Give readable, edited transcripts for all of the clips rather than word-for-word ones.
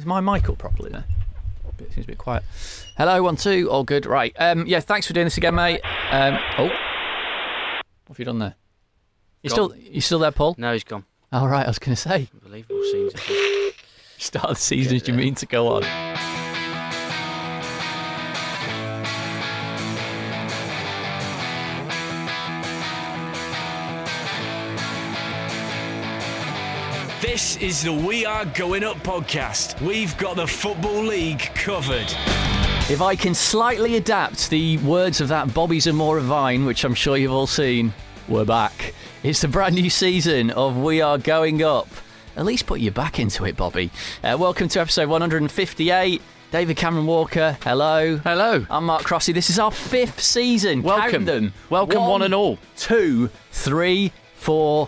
Is my mic up properly there? It seems a bit quiet. Hello, 1, 2, all good. Right. Yeah, thanks for doing this again, mate. What have you done there? You still there, Paul? No, he's gone. All right, I was going to say. Unbelievable scenes. Start of the season as you mean to go on. This is the We Are Going Up podcast. We've got the Football League covered. If I can slightly adapt the words of that Bobby Zamora Vine, which I'm sure you've all seen, we're back. It's the brand new season of We Are Going Up. At least put your back into it, Bobby. Welcome to episode 158. David Cameron Walker, hello. Hello. I'm Mark Crossy. This is our 5th season. Welcome. Count them. Welcome one and all. 2, 3, 4,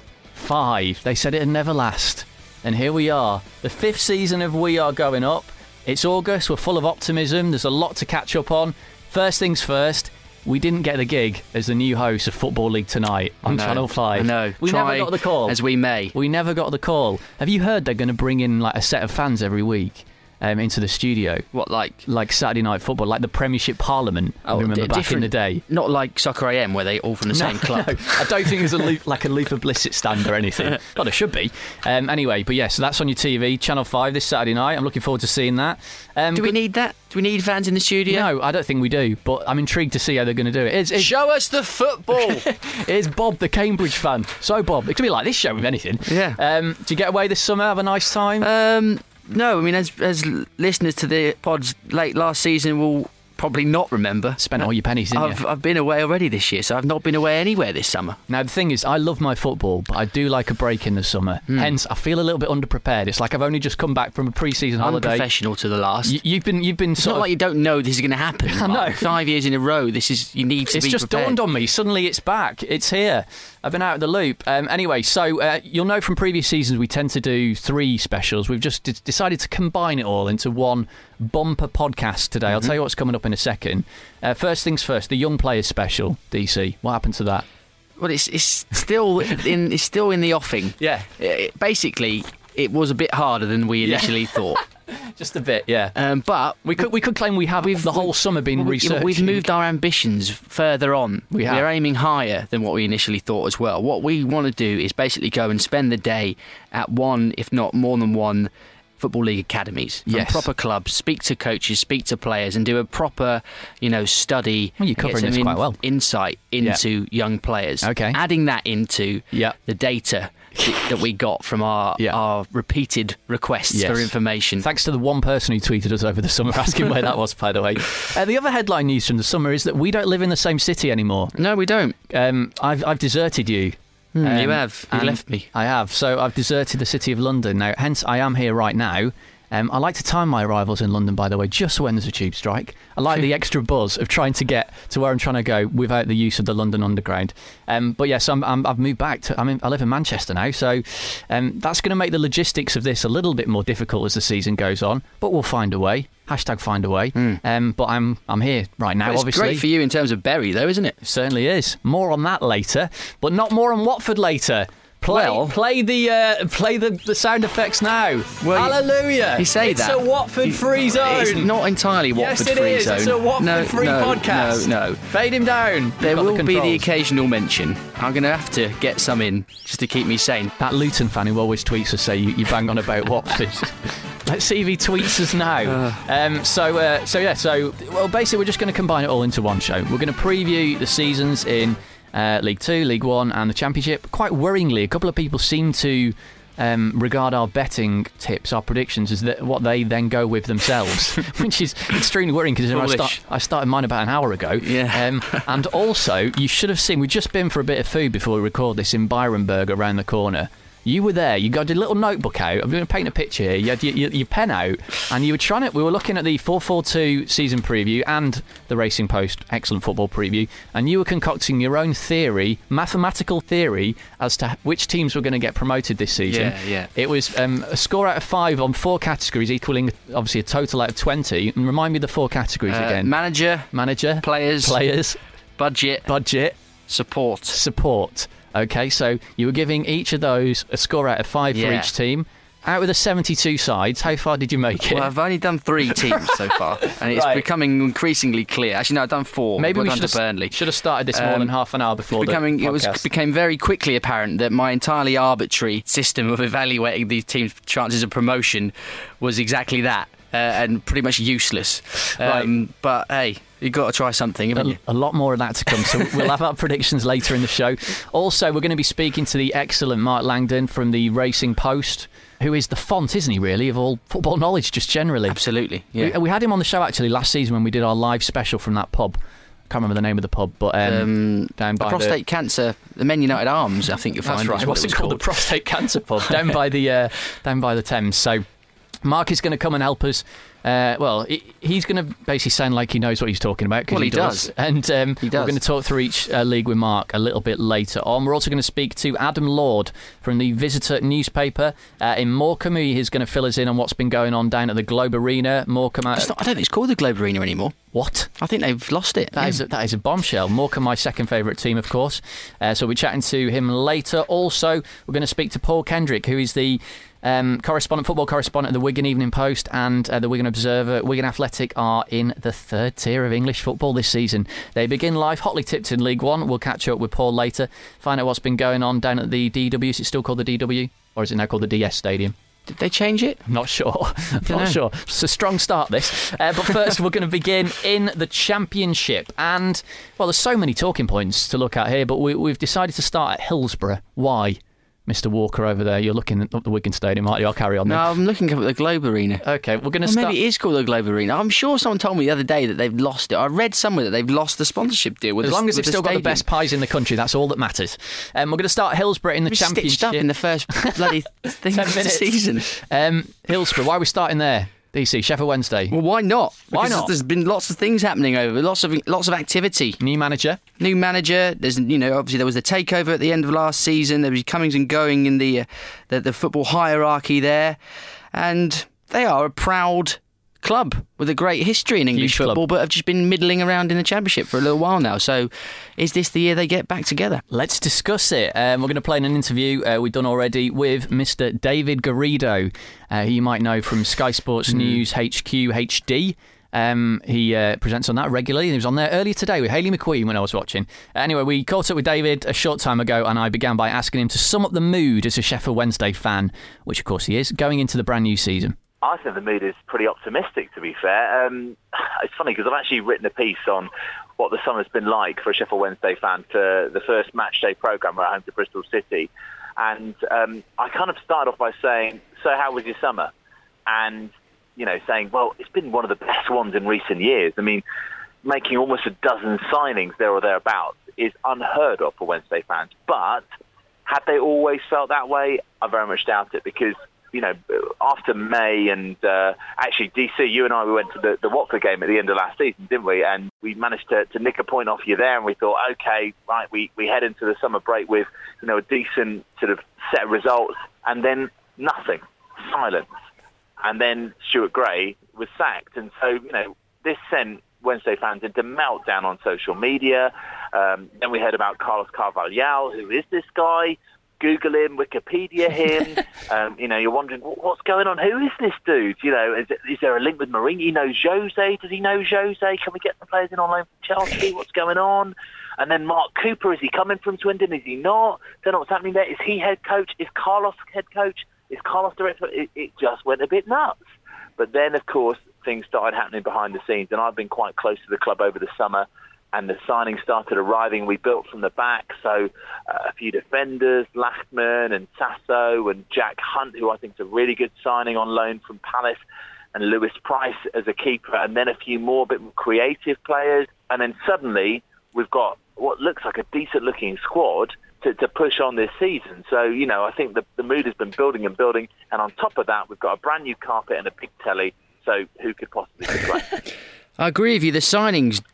5. They said it'd never last. And here we are. The 5th season of We Are Going Up. It's August. We're full of optimism. There's a lot to catch up on. First things first, we didn't get the gig as the new host of Football League Tonight on Channel 5. I know. We never got the call. As we may. We never got the call. Have you heard they're going to bring in like a set of fans every week into the studio? What, like Saturday Night Football, like the Premiership Parliament? I remember back in the day. Not like Soccer AM, where they all from the same club. No, I don't think there's a Luther Blissett stand or anything. Well, there should be. Anyway, but yeah, so that's on your TV, Channel 5 this Saturday night. I'm looking forward to seeing that. Do we need that? Do we need fans in the studio? No, I don't think we do, but I'm intrigued to see how they're going to do it. Show us the football! Here's Bob, the Cambridge fan. So, Bob, it could be like this show, if anything. Yeah. Do you get away this summer? Have a nice time? No, I mean, as listeners to the pods late last season will probably not remember. Spent all your pennies, didn't you? I've been away already this year, so I've not been away anywhere this summer. Now, the thing is, I love my football, but I do like a break in the summer. Hence, I feel a little bit underprepared. It's like I've only just come back from a pre-season holiday. Unprofessional to the last. You've been It's not like you don't know this is going to happen. I know. 5 years in a row, you need to be prepared. It's just dawned on me. Suddenly it's back. It's here. I've been out of the loop. Anyway, so you'll know from previous seasons we tend to do 3 specials. We've just decided to combine it all into one bumper podcast today. I'll tell you what's coming up in a second. First things first, the Young Players special, DC. What happened to that? Well, it's still in the offing. Yeah. Basically, it was a bit harder than we initially thought. Just a bit, yeah. But we could claim we have the whole summer been researching. We've moved our ambitions further on. We have. We're aiming higher than what we initially thought as well. What we want to do is basically go and spend the day at one, if not more than one, Football League academies, from proper clubs, speak to coaches, speak to players, and do a proper, study. Well, you're covering this quite well. Insight into young players. Okay. Adding that into the data that we got from our repeated requests for information. Thanks to the one person who tweeted us over the summer asking where that was, by the way. The other headline news from the summer is that we don't live in the same city anymore. No, we don't. I've deserted you. You have. You left me. I have. So I've deserted the city of London. Now, hence, I am here right now. I like to time my arrivals in London, by the way, just when there's a tube strike. I like the extra buzz of trying to get to where I'm trying to go without the use of the London Underground. But yes, I've moved back I live in Manchester now, so that's going to make the logistics of this a little bit more difficult as the season goes on. But we'll find a way. Hashtag find a way. But I'm here right now, obviously. It's great for you in terms of Bury, though, isn't it? It certainly is. More on that later, but not more on Watford later. Play the sound effects now. Well, hallelujah! You say it's that. It's a Watford free zone. It's not entirely Watford free zone. It's a Watford free podcast. No. Fade him down. There will be the occasional mention. I'm going to have to get some in just to keep me sane. That Luton fan who always tweets us say you bang on about Watford. Let's see if he tweets us now. Well, basically we're just going to combine it all into one show. We're going to preview the seasons in League 2, League 1 and the Championship. Quite worryingly, a couple of people seem to regard our betting tips, our predictions, as what they then go with themselves, which is extremely worrying because I started mine about an hour ago. Yeah. And also, you should have seen, we've just been for a bit of food before we record this in Byronburg around the corner. You were there. You got a little notebook out. I'm going to paint a picture here. You had your pen out, and you were we were looking at the 442 season preview and the Racing Post excellent football preview, and you were concocting your own theory, mathematical theory, as to which teams were going to get promoted this season. Yeah. It was a score out of 5 on 4 categories, equaling obviously a total out of 20. And remind me of the 4 categories again. Manager, players, budget, support. Okay, so you were giving each of those a score out of 5 for each team. out of the 72 sides, how far did you make it? Well, I've only done 3 teams so far, and it's becoming increasingly clear. Actually, no, I've done 4. Maybe we should have started this more than half an hour before the podcast. It became very quickly apparent that my entirely arbitrary system of evaluating these teams' chances of promotion was exactly that, and pretty much useless. But hey, you've got to try something, haven't you? A lot more of that to come, so we'll have our predictions later in the show. Also, we're going to be speaking to the excellent Mark Langdon from the Racing Post, who is the font, isn't he, really, of all football knowledge, just generally. Absolutely, yeah. We had him on the show, actually, last season when we did our live special from that pub. I can't remember the name of the pub, but down by Prostate Cancer, the Men United Arms, I think you'll find. That's right. What's it called? The Prostate Cancer Pub, down by the Thames. So Mark is going to come and help us. He's going to basically sound like he knows what he's talking about. Well, he does. And we're going to talk through each league with Mark a little bit later on. We're also going to speak to Adam Lord from the Visitor newspaper in Morecambe. He is going to fill us in on what's been going on down at the Globe Arena. Morecambe. I don't think it's called the Globe Arena anymore. What? I think they've lost it. That is a bombshell. Morecambe, my second favourite team, of course. So we're chatting to him later. Also, we're going to speak to Paul Kendrick, who is the football correspondent at the Wigan Evening Post and the Wigan Observer. Wigan Athletic are in the 3rd tier of English football this season. They begin life hotly tipped in League One. We'll catch up with Paul later, find out what's been going on down at the DW. Is it still called the DW? Or is it now called the DS Stadium? Did they change it? I'm not sure. Sure. It's a strong start, this. But first, we're going to begin in the Championship. And, well, there's so many talking points to look at here, but we've decided to start at Hillsborough. Why? Mr. Walker over there, you're looking up the Wigan Stadium, aren't you? I'll carry on then. No, I'm looking up at the Globe Arena. OK, we're going to start... Maybe it is called the Globe Arena. I'm sure someone told me the other day that they've lost it. I read somewhere that they've lost the sponsorship deal with As long as they've still got the best pies in the country, that's all that matters. We're going to start Hillsborough in the Championship. Stitched up in the first bloody thing of the season. Hillsborough, why are we starting there? DC, Sheffield Wednesday. Well, why not? Why not? There's been lots of things happening lots of activity. New manager. There's obviously there was the takeover at the end of last season. There was comings and going in the football hierarchy there, and they are a proud club with a great history in English football, but have just been middling around in the Championship for a little while now. So is this the year they get back together? Let's discuss it. We're going to play an interview we've done already with Mr. David Garrido, who you might know from Sky Sports News HQ HD. He presents on that regularly. He was on there earlier today with Hayley McQueen when I was watching. Anyway, we caught up with David a short time ago, and I began by asking him to sum up the mood as a Sheffield Wednesday fan, which of course he is, going into the brand new season. I think the mood is pretty optimistic, to be fair. It's funny because I've actually written a piece on what the summer's been like for a Sheffield Wednesday fan for the first match day programme at home to Bristol City. And I kind of started off by saying, so how was your summer? And, saying, well, it's been one of the best ones in recent years. I mean, making almost a dozen signings there or thereabouts is unheard of for Wednesday fans. But had they always felt that way? I very much doubt it, because after May and actually, DC, you and I, we went to the Watford game at the end of last season, didn't we? And we managed to nick a point off you there, and we thought, OK, right, we head into the summer break with, a decent sort of set of results, and then nothing, silence. And then Stuart Gray was sacked. And so, this sent Wednesday fans into meltdown on social media. Then we heard about Carlos Carvalhal. Who is this guy? Google him, Wikipedia him. You're wondering, what's going on? Who is this dude? Is there a link with Mourinho? He knows Jose. Does he know Jose? Can we get some players in on loan from Chelsea? What's going on? And then Mark Cooper, is he coming from Swindon? Is he not? Don't know what's happening there. Is he head coach? Is Carlos head coach? Is Carlos director? It just went a bit nuts. But then, of course, things started happening behind the scenes, and I've been quite close to the club over the summer, and the signings started arriving. We built from the back, so a few defenders, Lachman and Sasso and Jack Hunt, who I think is a really good signing on loan from Palace, and Lewis Price as a keeper, and then a few more bit more creative players. And then suddenly we've got what looks like a decent-looking squad to push on this season. So, I think the mood has been building and building, and on top of that, we've got a brand new carpet and a big telly, so who could possibly complain? I agree with you. The signings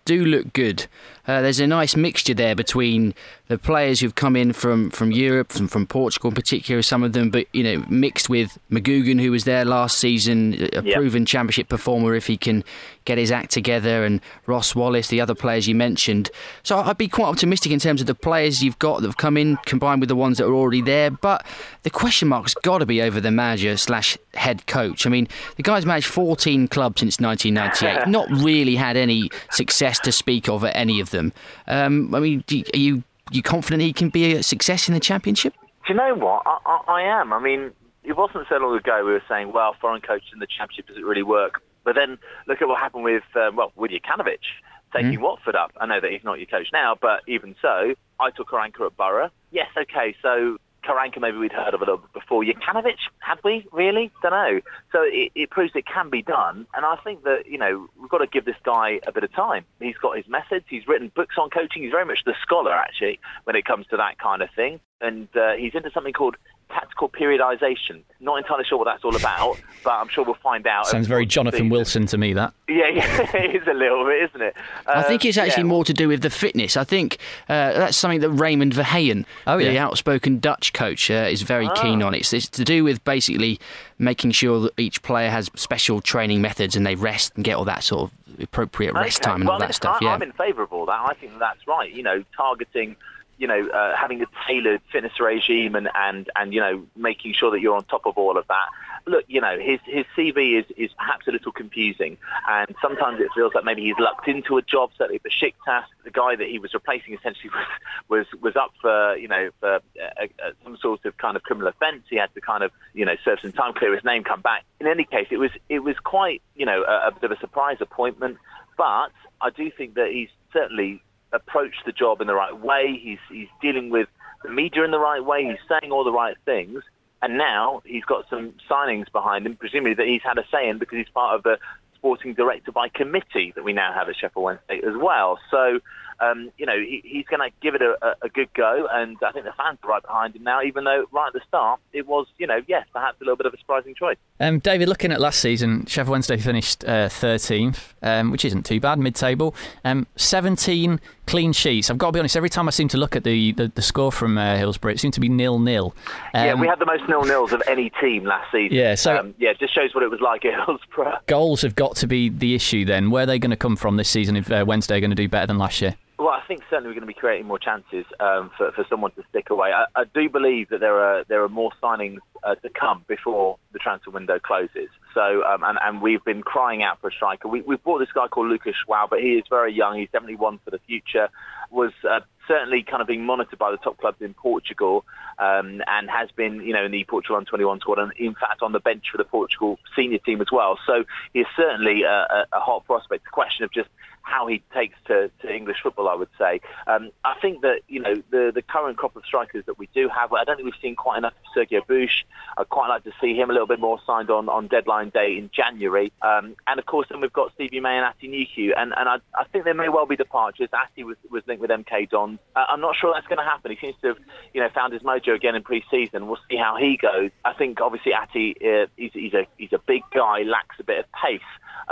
do look good. There's a nice mixture there between the players who've come in from Europe, from Portugal in particular, some of them, but mixed with McGugan, who was there last season, a proven Championship performer if he can get his act together, and Ross Wallace, the other players you mentioned. So I'd be quite optimistic in terms of the players you've got that have come in, combined with the ones that are already there. But the question mark's got to be over the manager/head coach. I mean, the guy's managed 14 clubs since 1998, not really had any success to speak of at any of them. I mean, are you confident he can be a success in the Championship? Do you know what? I am. I mean, it wasn't so long ago we were saying, well, foreign coach in the Championship doesn't really work. But then look at what happened with Jokanovic taking Watford up. I know that he's not your coach now, but even so, I took Karanka at Borough. Yes, okay, so Karanka maybe we'd heard of a little bit before. Jokanovic, had we? Really? Don't know. So it proves it can be done. And I think that, we've got to give this guy a bit of time. He's got his methods. He's written books on coaching. He's very much the scholar, actually, when it comes to that kind of thing. And he's into something called tactical periodisation. Not entirely sure what that's all about, but I'm sure we'll find out. Sounds very Jonathan Wilson to me, that. Yeah, it is a little bit, isn't it? I think it's actually more to do with the fitness. I think that's something that Raymond Verheyen, the outspoken Dutch coach, is very keen on. It's to do with basically making sure that each player has special training methods and they rest and get all that sort of appropriate rest time and all that stuff. I'm in favour of all that. I think that's right. Targeting... having a tailored fitness regime and making sure that you're on top of all of that. Look, his CV is perhaps a little confusing, and sometimes it feels like maybe he's lucked into a job. Certainly Besiktas, the guy that he was replacing essentially was up for some sort of kind of criminal offence. He had to kind of serve some time, clear his name, come back. In any case, it was quite a bit of a surprise appointment, but I do think that he's certainly approached the job in the right way. He's dealing with the media in the right way. He's saying all the right things. And now he's got some signings behind him, presumably that he's had a say in because he's part of the sporting director by committee that we now have at Sheffield Wednesday as well. So, he's going to give it a good go. And I think the fans are right behind him now, even though right at the start it was, perhaps a little bit of a surprising choice. David, looking at last season, Sheffield Wednesday finished 13th, which isn't too bad, mid-table. 17 clean sheets. I've got to be honest, every time I seem to look at the score from Hillsborough, it seemed to be 0-0. We had the most 0-0s of any team last season. Yeah, so it just shows what it was like at Hillsborough. Goals have got to be the issue then. Where are they going to come from this season if Wednesday are going to do better than last year? Well, I think certainly we're going to be creating more chances for someone to stick away. I do believe that there are more signings to come before the transfer window closes. So, and we've been crying out for a striker. We've bought this guy called Lucas Schwab, but he is very young. He's definitely one for the future. Was certainly kind of being monitored by the top clubs in Portugal, and has been, in the Portugal under-21 squad, and in fact on the bench for the Portugal senior team as well. So he's certainly a hot prospect. It's a question of just how he takes to English football, I would say. I think that, the current crop of strikers that we do have, I don't think we've seen quite enough of Sergio Bush. I'd quite like to see him a little bit more signed on deadline day in January. And of course, then we've got Stevie May and Ati Nuku. And I think there may well be departures. Ati was linked with MK Dons. I'm not sure that's going to happen. He seems to have, found his mojo again in pre-season. We'll see how he goes. I think obviously Ati, he's a big guy, lacks a bit of pace.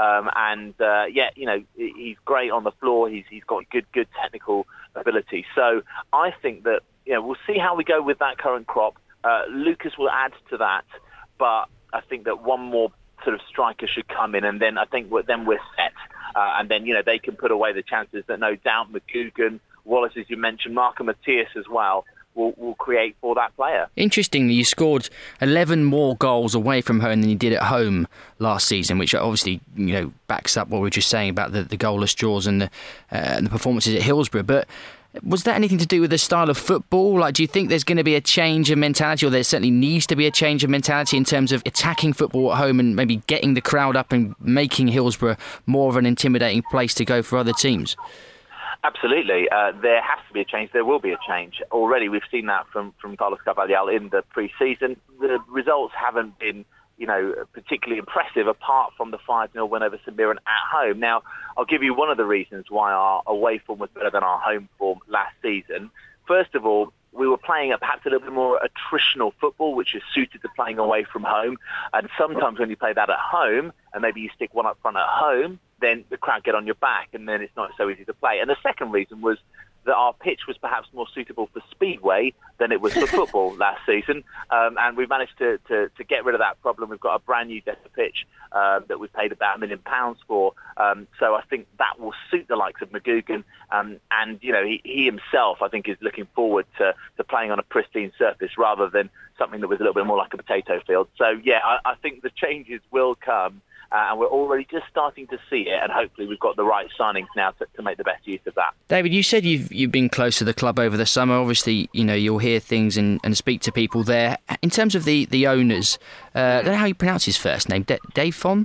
He's great on the floor. He's got good technical ability. So I think that we'll see how we go with that current crop. Lucas will add to that, but I think that one more sort of striker should come in, and then I think we're set. And then they can put away the chances that no doubt McGugan, Wallace, as you mentioned, Marco Matthias as well, will create for that player. Interestingly, you scored 11 more goals away from home than you did at home last season, which obviously backs up what we were just saying about the goalless draws and the performances at Hillsborough. But was that anything to do with the style of football? Like, do you think there's going to be a change of mentality, or there certainly needs to be a change of mentality in terms of attacking football at home and maybe getting the crowd up and making Hillsborough more of an intimidating place to go for other teams? Absolutely. There has to be a change. There will be a change. Already we've seen that from Carlos Carvalhal in the pre-season. The results haven't been, particularly impressive apart from the 5-0 win over St Mirren at home. Now, I'll give you one of the reasons why our away form was better than our home form last season. First of all, we were playing perhaps a little bit more attritional football, which is suited to playing away from home. And sometimes when you play that at home, and maybe you stick one up front at home, then the crowd get on your back, and then it's not so easy to play. And the second reason was that our pitch was perhaps more suitable for speedway than it was for football last season. And we've managed to get rid of that problem. We've got a brand new Desert pitch that we paid about £1 million for. So I think that will suit the likes of McGugan. And, you know, he himself, I think, is looking forward to playing on a pristine surface rather than something that was a little bit more like a potato field. So, yeah, I think the changes will come. And we're already just starting to see it, and hopefully we've got the right signings now to make the best use of that. David, you said you've been close to the club over the summer. Obviously, you know, you'll hear things and speak to people there. In terms of the owners, I don't know how you pronounce his first name, Dipon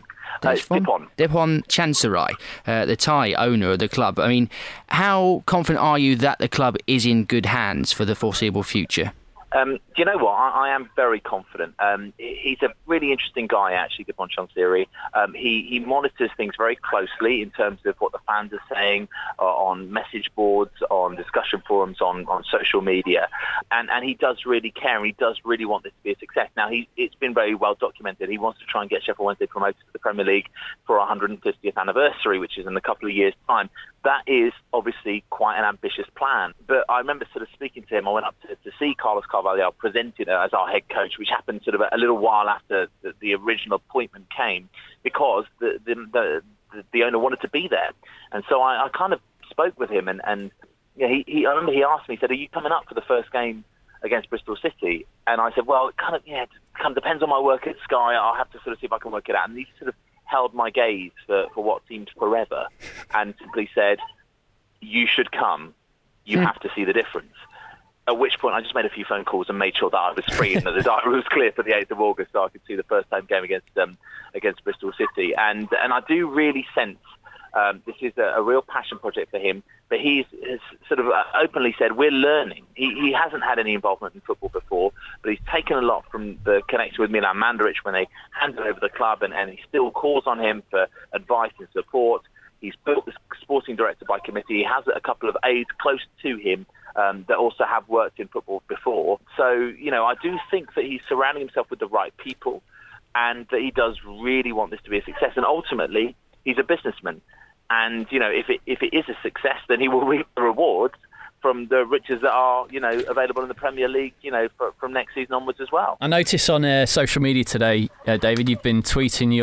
Chansarai, the Thai owner of the club. I mean, how confident are you that the club is in good hands for the foreseeable future? Do you know what? I am very confident. He's a really interesting guy, actually, Dipon Chansarai. He monitors things very closely in terms of what the fans are saying on message boards, on discussion forums, on social media. And he does really care, and he does really want this to be a success. Now, it's been very well documented. He wants to try and get Sheffield Wednesday promoted to the Premier League for our 150th anniversary, which is in a couple of years' time. That is obviously quite an ambitious plan. But I remember sort of speaking to him. I went up to see Carlos Carvalhal presented as our head coach, which happened sort of a little while after the original appointment came, because the owner wanted to be there. And so I kind of spoke with him, and you know, I remember he asked me, he said, "Are you coming up for the first game against Bristol City?" And I said, "Well, it kind of depends on my work at Sky. I'll have to sort of see if I can work it out." And he sort of held my gaze for what seemed forever and simply said, "You should come. You have to see the difference." At which point I just made a few phone calls and made sure that I was free and that the diary was clear for the 8th of August so I could see the first home game against Bristol City. And I do really sense this is a real passion project for him. But he's sort of openly said, we're learning. He hasn't had any involvement in football before, but he's taken a lot from the connection with Milan Mandaric when they handed over the club, and he still calls on him for advice and support. He's built the sporting director by committee. He has a couple of aides close to him that also have worked in football before. So, you know, I do think that he's surrounding himself with the right people, and that he does really want this to be a success. And ultimately, he's a businessman. And, you know, if it is a success, then he will reap the rewards from the riches that are, you know, available in the Premier League, you know, from next season onwards as well. I notice on social media today, David, you've been tweeting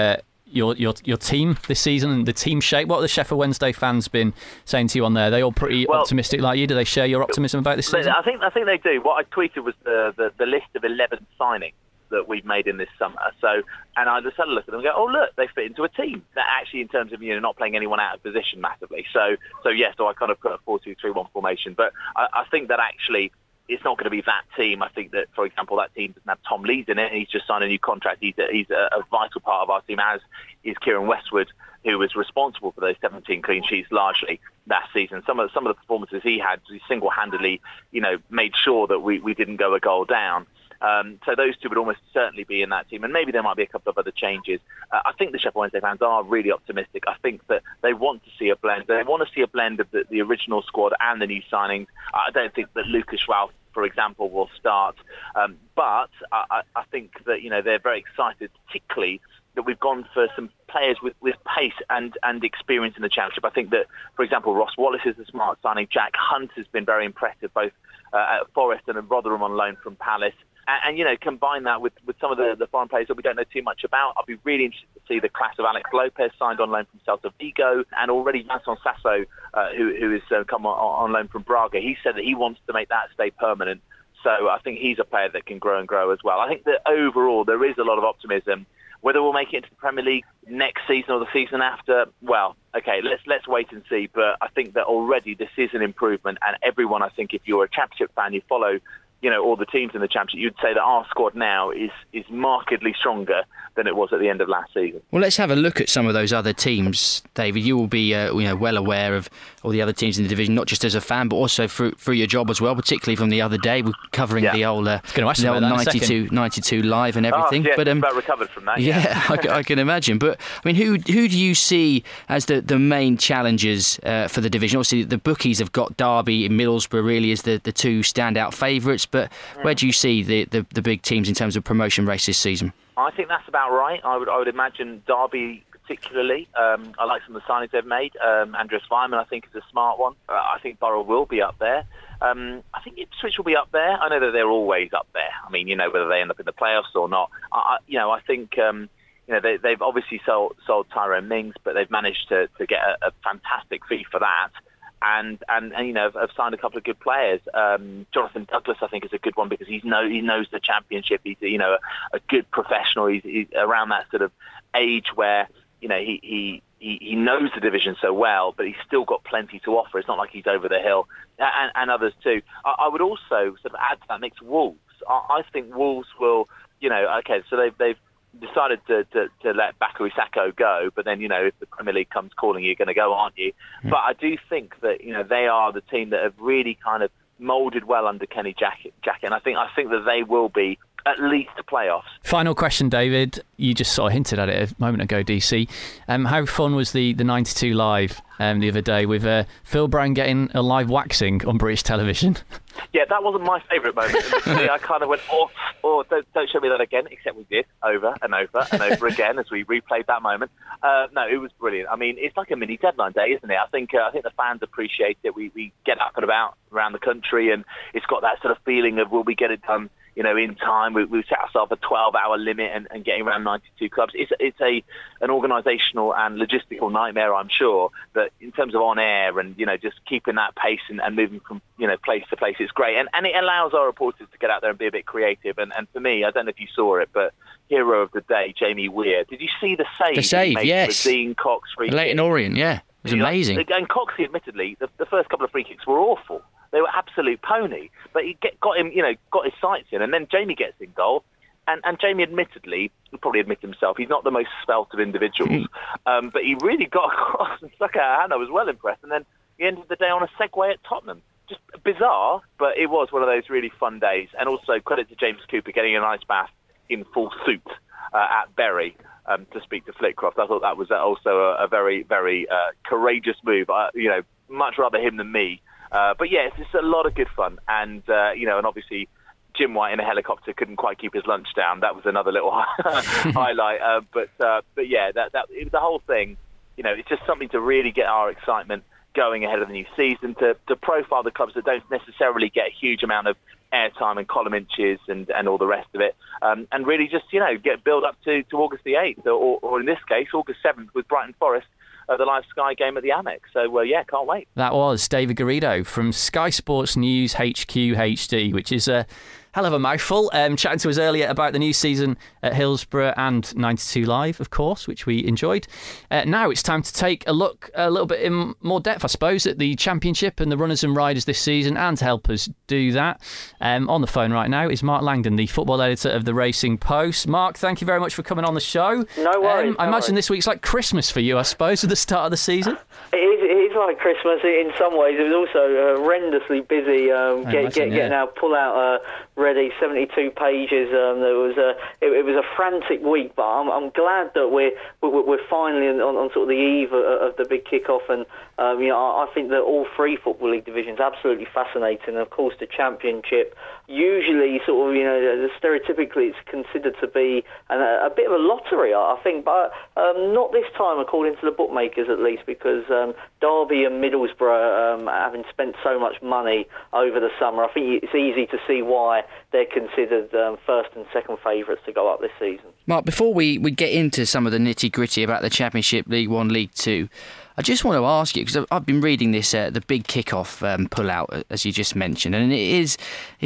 your team this season and the team shape. What have the Sheffield Wednesday fans been saying to you on there? Are they all pretty optimistic like you? Do they share your optimism about this season? I think they do. What I tweeted was the list of 11 signings that we've made in this summer. So, and I just had a look at them and go, oh look, they fit into a team that actually, in terms of, you know, not playing anyone out of position massively. So I kind of put a 4-2-3-1 formation. But I think that actually it's not going to be that team. I think that, for example, that team doesn't have Tom Lees in it, and he's just signed a new contract. He's a vital part of our team, as is Kieran Westwood, who was responsible for those 17 clean sheets largely last season. Some of the performances he had, he single-handedly, you know, made sure that we didn't go a goal down. So those two would almost certainly be in that team, and maybe there might be a couple of other changes. I think the Sheffield Wednesday fans are really optimistic. I think that they want to see a blend. They want to see a blend of the original squad and the new signings. I don't think that Lucas Ralph, for example, will start, but I think that, you know, they're very excited, particularly that we've gone for some players with pace and experience in the Championship. I think that, for example, Ross Wallace is a smart signing. Jack Hunt has been very impressive, both at Forest and at Rotherham on loan from Palace. And you know, combine that with some of the foreign players that we don't know too much about. I'll be really interested to see the class of Alex Lopez, signed on loan from Celta Vigo, and already Vincent Sasso, who has come on loan from Braga. He said that he wants to make that stay permanent. So I think he's a player that can grow and grow as well. I think that overall there is a lot of optimism. Whether we'll make it into the Premier League next season or the season after, well, okay, let's wait and see. But I think that already this is an improvement, and everyone, I think, if you're a Championship fan, you follow all the teams in the Championship, you'd say that our squad now is markedly stronger than it was at the end of last season. Well, let's have a look at some of those other teams, David. You will be well aware of all the other teams in the division, not just as a fan, but also through your job as well, particularly from the other day. We're covering the old 92 Live and everything. About recovered from that. Yeah, I can imagine. But I mean, who do you see as the main challengers for the division? Obviously, the bookies have got Derby and Middlesbrough really as the two standout favourites. But where do you see the big teams in terms of promotion race this season? I think that's about right. I would imagine Derby particularly. I like some of the signings they've made. Andreas Weimann, I think, is a smart one. I think Borough will be up there. I think Ipswich will be up there. I know that they're always up there. I mean, whether they end up in the playoffs or not. I think they've obviously sold Tyrone Mings, but they've managed to get a fantastic fee for that. And have signed a couple of good players. Jonathan Douglas, I think, is a good one because he knows the Championship. He's a good professional. He's around that sort of age where he knows the division so well, but he's still got plenty to offer. It's not like he's over the hill, and others too. I would also sort of add to that mix Wolves. I think Wolves will, so they've decided to let Bakary Sakho go, but then if the Premier League comes calling, you're going to go, aren't you? But I do think that they are the team that have really kind of moulded well under Kenny Jackett, and I think that they will be at least the playoffs. Final question, David. You just sort of hinted at it a moment ago, DC. How fun was the 92 Live the other day with Phil Brown getting a live waxing on British television? Yeah, that wasn't my favourite moment. I kind of went, don't show me that again, except we did over and over and over again as we replayed that moment. No, it was brilliant. I mean, it's like a mini deadline day, isn't it? I think the fans appreciate it. We get up and about around the country, and it's got that sort of feeling of, will we get it done in time? We set ourselves a 12-hour limit and getting around 92 clubs. It's an organisational and logistical nightmare, I'm sure, but in terms of on air and, just keeping that pace and moving from, place to place, it's great. And it allows our reporters to get out there and be a bit creative. And for me, I don't know if you saw it, but hero of the day, Jamie Weir. Did you see the save? The save, yes. The Dean Cox free kick? Leyton Orient, yeah. It was amazing. And Coxey, admittedly, the first couple of free kicks were awful. They were absolute pony, but he got his sights in, and then Jamie gets in goal. And Jamie, admittedly, he'll probably admit himself, he's not the most svelte of individuals, but he really got across and stuck out a hand. I was well impressed. And then he ended the day on a Segway at Tottenham. Just bizarre, but it was one of those really fun days. And also credit to James Cooper getting an ice bath in full suit at Bury to speak to Flitcroft. I thought that was also a very, very courageous move. Much rather him than me. But yeah, it's a lot of good fun. And, and obviously Jim White in a helicopter couldn't quite keep his lunch down. That was another little highlight. But yeah, the whole thing, it's just something to really get our excitement going ahead of the new season, to profile the clubs that don't necessarily get a huge amount of airtime and column inches and all the rest of it, and really just get build up to August the 8th or in this case August 7th with Brighton Forest, the live Sky game at the Amex. So yeah, can't wait. That was David Garrido from Sky Sports News HQ HD, which is a hell of a mouthful. Chatting to us earlier about the new season at Hillsborough and 92 Live, of course, which we enjoyed. Now it's time to take a look a little bit in more depth, I suppose, at the Championship and the runners and riders this season. And to help us do that, on the phone right now is Mark Langdon, the football editor of the Racing Post. Mark, thank you very much for coming on the show. No worries. I imagine this week's like Christmas for you, I suppose, at the start of the season. It is like Christmas in some ways. It was also horrendously busy getting our pull-out ready, 72 pages. It was a frantic week, but I'm glad that we're finally on sort of the eve of the big kick-off, and I think that all three Football League divisions are absolutely fascinating. And of course, the Championship, usually sort of stereotypically it's considered to be a bit of a lottery, I think, but not this time, according to the bookmakers at least, because Derby and Middlesbrough, having spent so much money over the summer, I think it's easy to see why they're considered first and second favourites to go up this season. Mark, before we get into some of the nitty-gritty about the Championship, League One, League Two, I just want to ask you, because I've been reading this, the big kick-off pull-out, as you just mentioned, and it's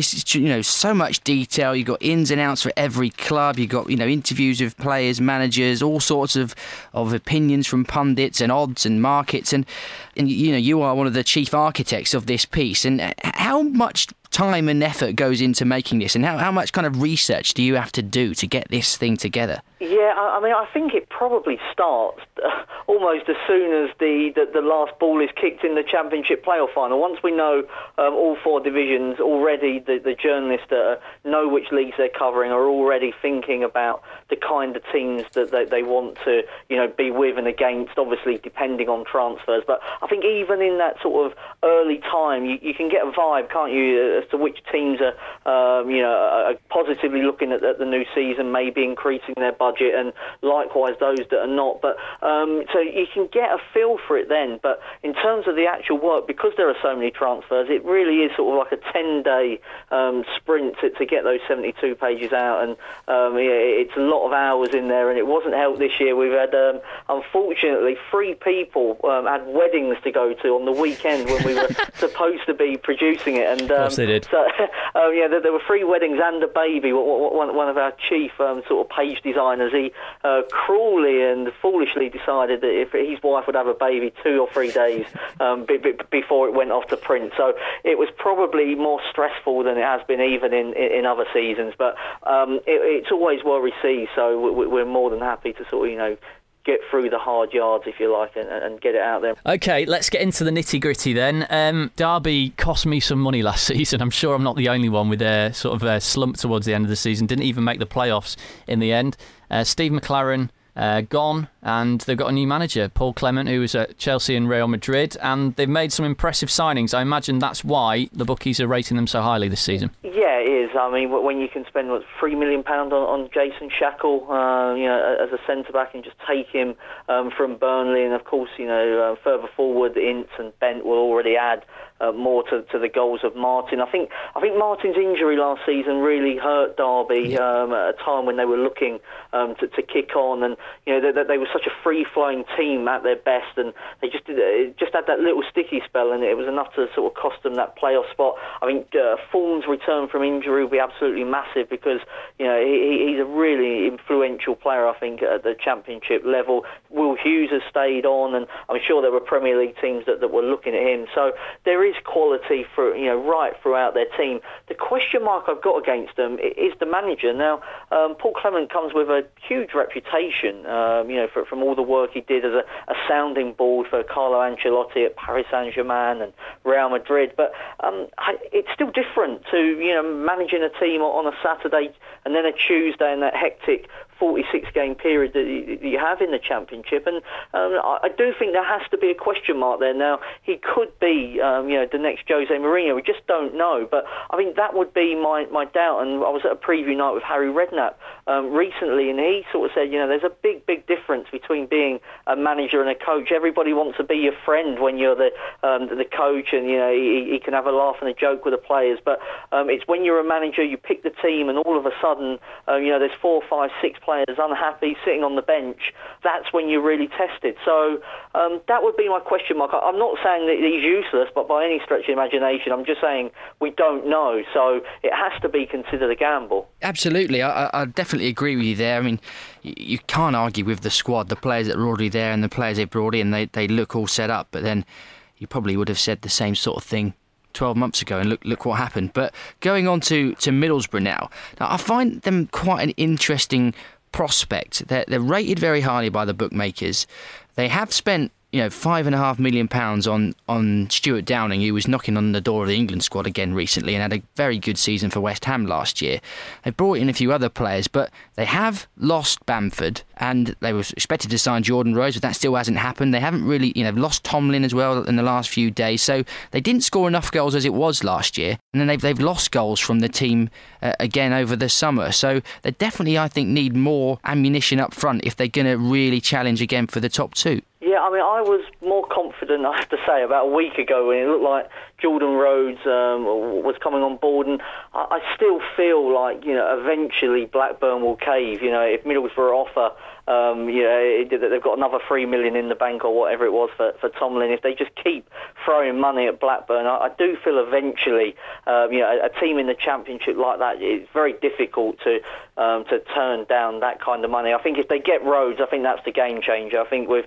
so much detail. You've got ins and outs for every club. You've got interviews with players, managers, all sorts of opinions from pundits and odds and markets, and you are one of the chief architects of this piece. And how much time and effort goes into making this, and how much kind of research do you have to do to get this thing together? Yeah, I mean, I think it probably starts almost as soon as the last ball is kicked in the Championship playoff final. Once we know all 4 divisions, already the journalists that know which leagues they're covering are already thinking about the kind of teams that they want to, be with and against, obviously depending on transfers. But I think even in that sort of early time, you can get a vibe, can't you, as to which teams are, are positively looking at the new season, maybe increasing their budget, and likewise those that are not. But so you can get a feel for it then. But in terms of the actual work, because there are so many transfers, it really is sort of like a 10-day sprint to get those 72 pages out, and it's a lot of hours in there, and it wasn't helped this year. We've had, unfortunately, 3 people had weddings to go to on the weekend when we were supposed to be producing it, and of course they did. So there were 3 weddings and a baby. One of our chief sort of page designers, he cruelly and foolishly decided that if his wife would have a baby 2 or 3 days before it went off to print. So it was probably more stressful than it has been even in other seasons. But it's always well received, so we're more than happy to sort of, get through the hard yards, if you like, and get it out there. OK, let's get into the nitty-gritty then. Derby cost me some money last season. I'm sure I'm not the only one with a sort of slump towards the end of the season. Didn't even make the playoffs in the end. Steve McLaren gone, and they've got a new manager, Paul Clement, who was at Chelsea and Real Madrid, and they've made some impressive signings. I imagine that's why the bookies are rating them so highly this season. Yeah, it is. I mean, when you can spend £3 million on Jason Shackle, as a centre-back, and just take him from Burnley, and of course, further forward, Ince and Bent will already add more to the goals of Martin. I think Martin's injury last season really hurt Derby at a time when they were looking to kick on, and they were such a free-flowing team at their best, and they just had that little sticky spell, and it was enough to sort of cost them that playoff spot. I think Fawn's return from injury will be absolutely massive, because he's a really influential player, I think, at the Championship level. Will Hughes has stayed on, and I'm sure there were Premier League teams that were looking at him. So there is quality for right throughout their team. The question mark I've got against them is the manager. Now, Paul Clement comes with a huge reputation, from all the work he did as a sounding board for Carlo Ancelotti at Paris Saint-Germain and Real Madrid. But it's still different to managing a team on a Saturday and then a Tuesday in that hectic 46-game period that you have in the Championship, and I do think there has to be a question mark there. Now, he could be, the next Jose Mourinho. We just don't know, but I think that would be my doubt. And I was at a preview night with Harry Redknapp recently, and he sort of said, there's a big difference between being a manager and a coach. Everybody wants to be your friend when you're the coach, and he can have a laugh and a joke with the players. But it's when you're a manager, you pick the team, and all of a sudden, there's 4, 5, 6 players unhappy sitting on the bench. That's when you're really tested. So that would be my question mark. I'm not saying that he's useless, but by any stretch of imagination, I'm just saying we don't know. So it has to be considered a gamble. Absolutely. I definitely agree with you there. I mean, you can't argue with the squad, the players that are already there and the players they've brought in. They look all set up, but then you probably would have said the same sort of thing 12 months ago, and look what happened. But going on to Middlesbrough now, I find them quite an interesting prospect. They're rated very highly by the bookmakers. They have spent £5.5 million on Stuart Downing, who was knocking on the door of the England squad again recently and had a very good season for West Ham last year. They brought in a few other players, but they have lost Bamford, and they were expected to sign Jordan Rhodes, but that still hasn't happened. They haven't really, lost Tomlin as well in the last few days, so they didn't score enough goals as it was last year, and then they've lost goals from the team again over the summer. So they definitely, I think, need more ammunition up front if they're going to really challenge again for the top 2. Yeah, I mean, I was more confident, I have to say, about a week ago when it looked like Jordan Rhodes was coming on board, and I still feel like, eventually Blackburn will cave. If Middlesbrough offer they've got another $3 million in the bank or whatever it was for Tomlin. If they just keep throwing money at Blackburn, I do feel eventually, a team in the Championship like that, it's very difficult to turn down that kind of money. I think if they get Rhodes, I think that's the game changer. I think with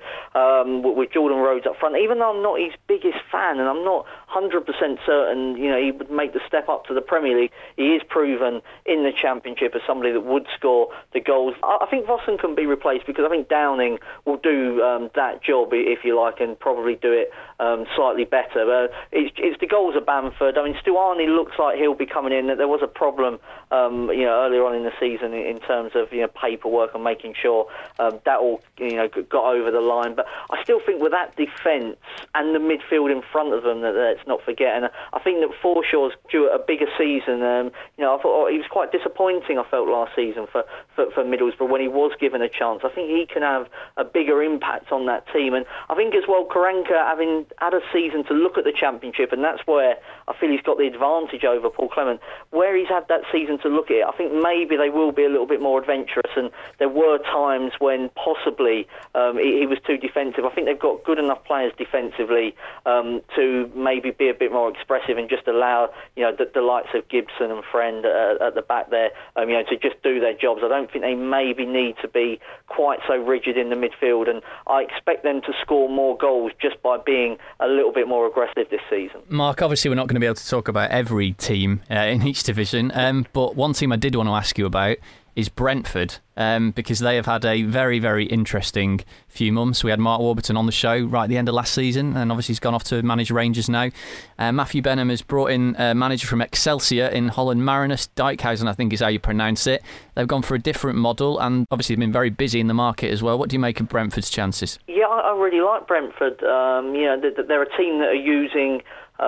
Jordan Rhodes up front, even though I'm not his biggest fan and I'm not 100% certain, he would make the step up to the Premier League, he is proven in the Championship as somebody that would score the goals. I think Vossen can be replaced because I think Downing will do that job, if you like, and probably do it slightly better. It's the goals of Bamford. I mean, Stuani looks like he'll be coming in. There was a problem, earlier on in the season in terms of paperwork and making sure that all got over the line. But I still think with that defence and the midfield in front of them, that let's not forget. And I think that Forshaw's due a bigger season. I thought he was quite disappointing. I felt last season for Middlesbrough when he was given a chance. I think he can have a bigger impact on that team. And I think as well, Karanka having had a season to look at the Championship, and that's where I feel he's got the advantage over Paul Clement. Where he's had that season to look at it, I think maybe they will be a little bit more adventurous, and there were times when possibly he was too defensive. I think they've got good enough players defensively to maybe be a bit more expressive and just allow the likes of Gibson and Friend at the back there to just do their jobs. I don't think they maybe need to be quite so rigid in the midfield, and I expect them to score more goals just by being a little bit more aggressive this season. Mark, obviously we're not going to be able to talk about every team in each division, but one team I did want to ask you about is Brentford, because they have had a very, very interesting few months. We had Mark Warburton on the show right at the end of last season, and obviously he's gone off to manage Rangers now. Matthew Benham has brought in a manager from Excelsior in Holland, Marinus Dijkhuizen, I think is how you pronounce it. They've gone for a different model, and obviously they've been very busy in the market as well. What do you make of Brentford's chances? Yeah, I really like Brentford. They're a team that are using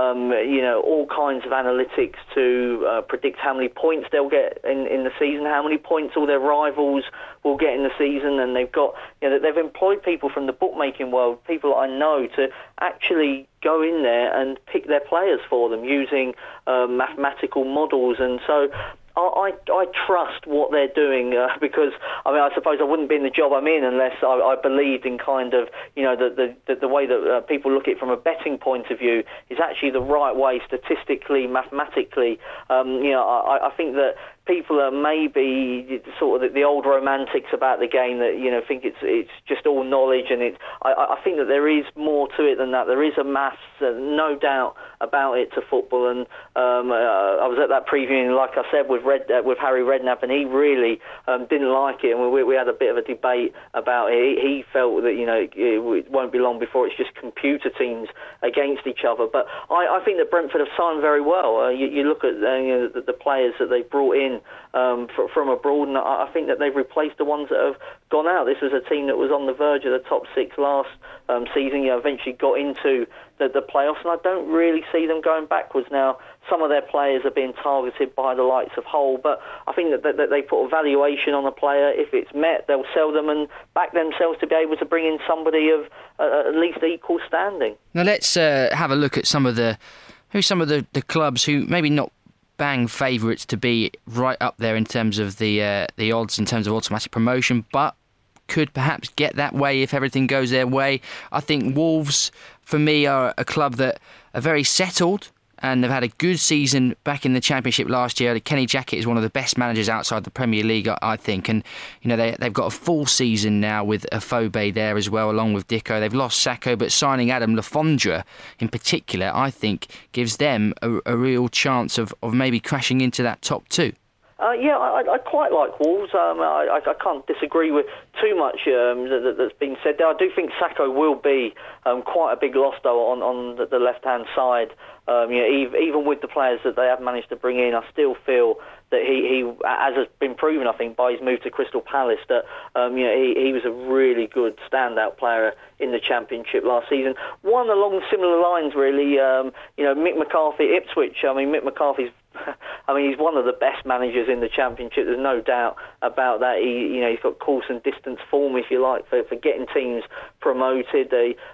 all kinds of analytics to predict how many points they'll get in the season, how many points all their rivals will get in the season, and they've got they've employed people from the bookmaking world, people I know, to actually go in there and pick their players for them using mathematical models. And so I trust what they're doing because I suppose I wouldn't be in the job I'm in unless I believed in kind of the way that people look at it from a betting point of view is actually the right way statistically, mathematically. I think that people are maybe sort of the old romantics about the game that think it's just all knowledge, and I think that there is more to it than that. There is a maths, no doubt about it, to football. And I was at that previewing, like I said, with Harry Redknapp, and he really didn't like it, and we had a bit of a debate about it. He felt that it won't be long before it's just computer teams against each other. But I think that Brentford have signed very well. You look at the players that they brought in from abroad, and I think that they've replaced the ones that have gone out. This was a team that was on the verge of the top six last season, eventually got into the playoffs, and I don't really see them going backwards now. Some of their players are being targeted by the likes of Hull, but I think that they put a valuation on a player. If it's met, they'll sell them and back themselves to be able to bring in somebody of at least equal standing. Now let's have a look at some of the clubs who maybe not bang favourites to be right up there in terms of the odds in terms of automatic promotion, but could perhaps get that way if everything goes their way. I think Wolves, for me, are a club that are very settled and they've had a good season back in the Championship last year. Kenny Jackett is one of the best managers outside the Premier League, I think, and they've got a full season now with Afobe there as well, along with Dicko. They've lost Sacco, but signing Adam Lafondra in particular, I think, gives them a real chance of maybe crashing into that top two. I quite like Wolves. I can't disagree with too much that's been said there. I do think Sacco will be quite a big loss, though, on the left-hand side. Even with the players that they have managed to bring in, I still feel that he as has been proven, I think, by his move to Crystal Palace, that he was a really good standout player in the Championship last season. One along similar lines, really. Mick McCarthy, Ipswich. I mean, Mick McCarthy's I mean, he's one of the best managers in the Championship. There's no doubt about that. He's got course and distance form, if you like, for getting teams promoted.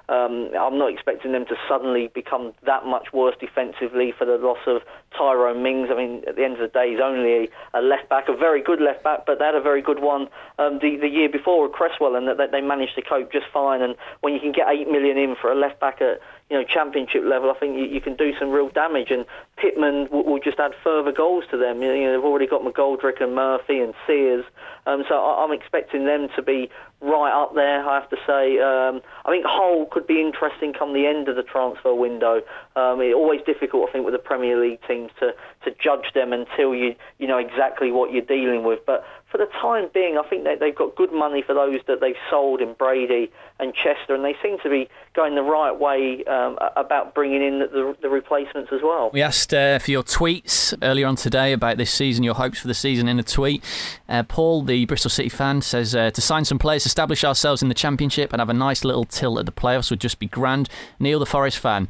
I'm not expecting them to suddenly become that much worse defensively for the loss of Tyrone Mings. I mean, at the end of the day, he's only a left back, a very good left back, but they had a very good one the year before with Cresswell, and that they managed to cope just fine. And when you can get $8 million in for a left back at Championship level, I think you can do some real damage, and Pittman will just add further goals to them. They've already got McGoldrick and Murphy and Sears, so I'm expecting them to be right up there, I have to say. I think Hull could be interesting come the end of the transfer window. It's always difficult, I think, with the Premier League teams to judge them until you know exactly what you're dealing with. But for the time being, I think that they've got good money for those that they've sold in Brady and Chester, and they seem to be going the right way about bringing in the replacements as well. We asked for your tweets earlier on today about this season, your hopes for the season in a tweet. Paul, the Bristol City fan, says to sign some players, establish ourselves in the Championship and have a nice little tilt at the playoffs would just be grand. Neil, the Forest fan,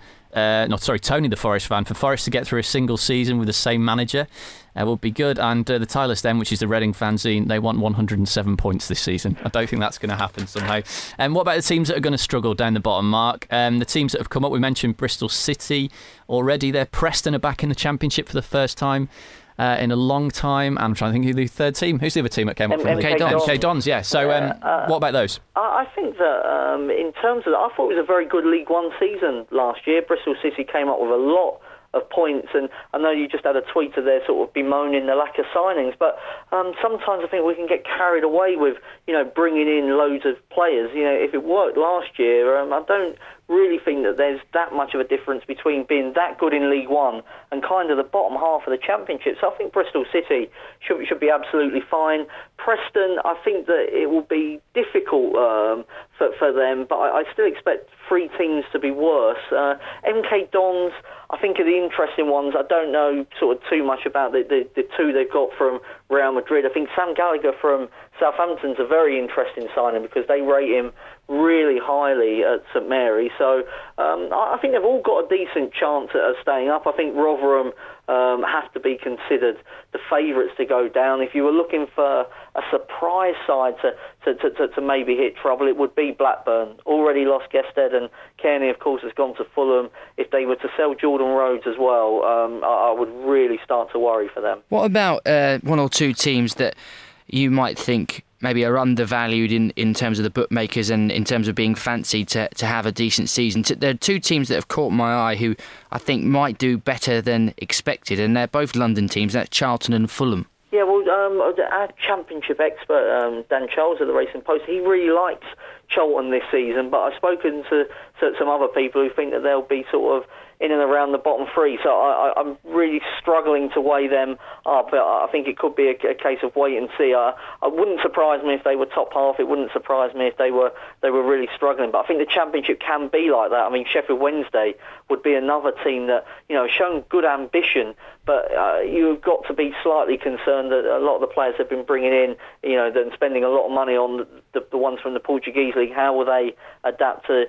Tony, the Forest fan, for Forest to get through a single season with the same manager would be good. And the Tylers Den, which is the Reading fanzine, they want 107 points this season. I don't think that's going to happen somehow. And what about the teams that are going to struggle down the bottom, Mark? The teams that have come up, we mentioned Bristol City already there. Preston are back in the Championship for the first time in a long time. I'm trying to think who the third team. Who's the other team that came up from MK Dons? Yeah. So what about those? I think that in terms of, I thought it was a very good League One season last year. Bristol City came up with a lot of points, and I know you just had a tweet of their sort of bemoaning the lack of signings, but sometimes I think we can get carried away with bringing in loads of players. If it worked last year, I don't really think that there's that much of a difference between being that good in League One and kind of the bottom half of the Championship. So I think Bristol City should be absolutely fine. Preston, I think that it will be difficult for them, but I still expect 3 teams to be worse. MK Dons, I think, are the interesting ones. I don't know sort of too much about the 2 they've got from Real Madrid. I think Sam Gallagher from Southampton's a very interesting signing because they rate him really highly at St Mary. So I think they've all got a decent chance at staying up. I think Rotherham have to be considered the favourites to go down. If you were looking for a surprise side to maybe hit trouble, it would be Blackburn. Already lost Gested, and Kearney, of course, has gone to Fulham. If they were to sell Jordan Rhodes as well, I would really start to worry for them. What about 1 or 2 teams that you might think maybe are undervalued in terms of the bookmakers and in terms of being fancied to have a decent season? There are 2 teams that have caught my eye who I think might do better than expected, and they're both London teams. That's Charlton and Fulham. Yeah, well, our Championship expert, Dan Charles of the Racing Post, he really likes Charlton this season, but I've spoken to some other people who think that they'll be sort of in and around the bottom 3, so I'm really struggling to weigh them up. I think it could be a case of wait and see. I wouldn't surprise me if they were top half. It wouldn't surprise me if they were really struggling. But I think the Championship can be like that. I mean, Sheffield Wednesday would be another team that has shown good ambition, but you've got to be slightly concerned that a lot of the players have been bringing in, and spending a lot of money on the ones from the Portuguese league. How will they adapt to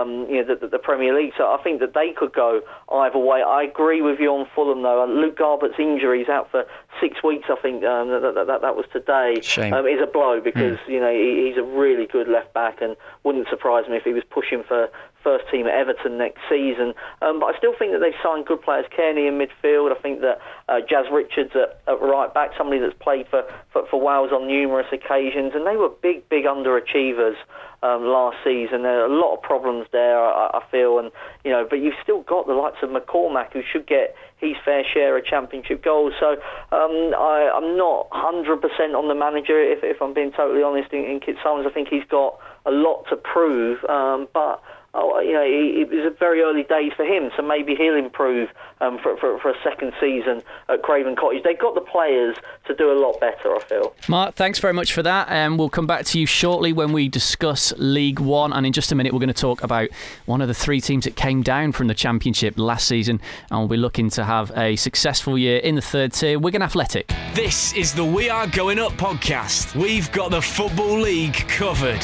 the Premier League? So I think that they could go either way. I agree with you on Fulham, though. Luke Garbutt's injury is out for 6 weeks. I think that was today. Shame. Is a blow because he's a really good left back, and wouldn't surprise me if he was pushing for first team at Everton next season. But I still think that they've signed good players. Kearney in midfield. I think that Jazz Richards at right back, somebody that's played for Wales on numerous occasions, and they were big underachievers last season. There are a lot of problems there, I feel, and but you've still got the likes of McCormack, who should get his fair share of Championship goals. So I'm not 100% on the manager, if I'm being totally honest. In Kit Symons, I think he's got a lot to prove, but it was very early days for him, so maybe he'll improve for a second season at Craven Cottage. They've got the players to do a lot better, I feel. Mark, thanks very much for that, and we'll come back to you shortly when we discuss League One, and in just a minute we're going to talk about one of the 3 teams that came down from the Championship last season, and we'll be looking to have a successful year in the 3rd tier, Wigan Athletic. This is the We Are Going Up podcast. We've got the Football League covered.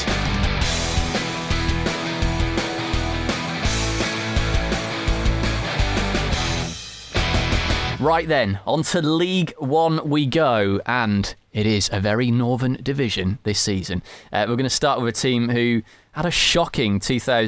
Right then, on to League One we go, and it is a very northern division this season. We're going to start with a team who had a shocking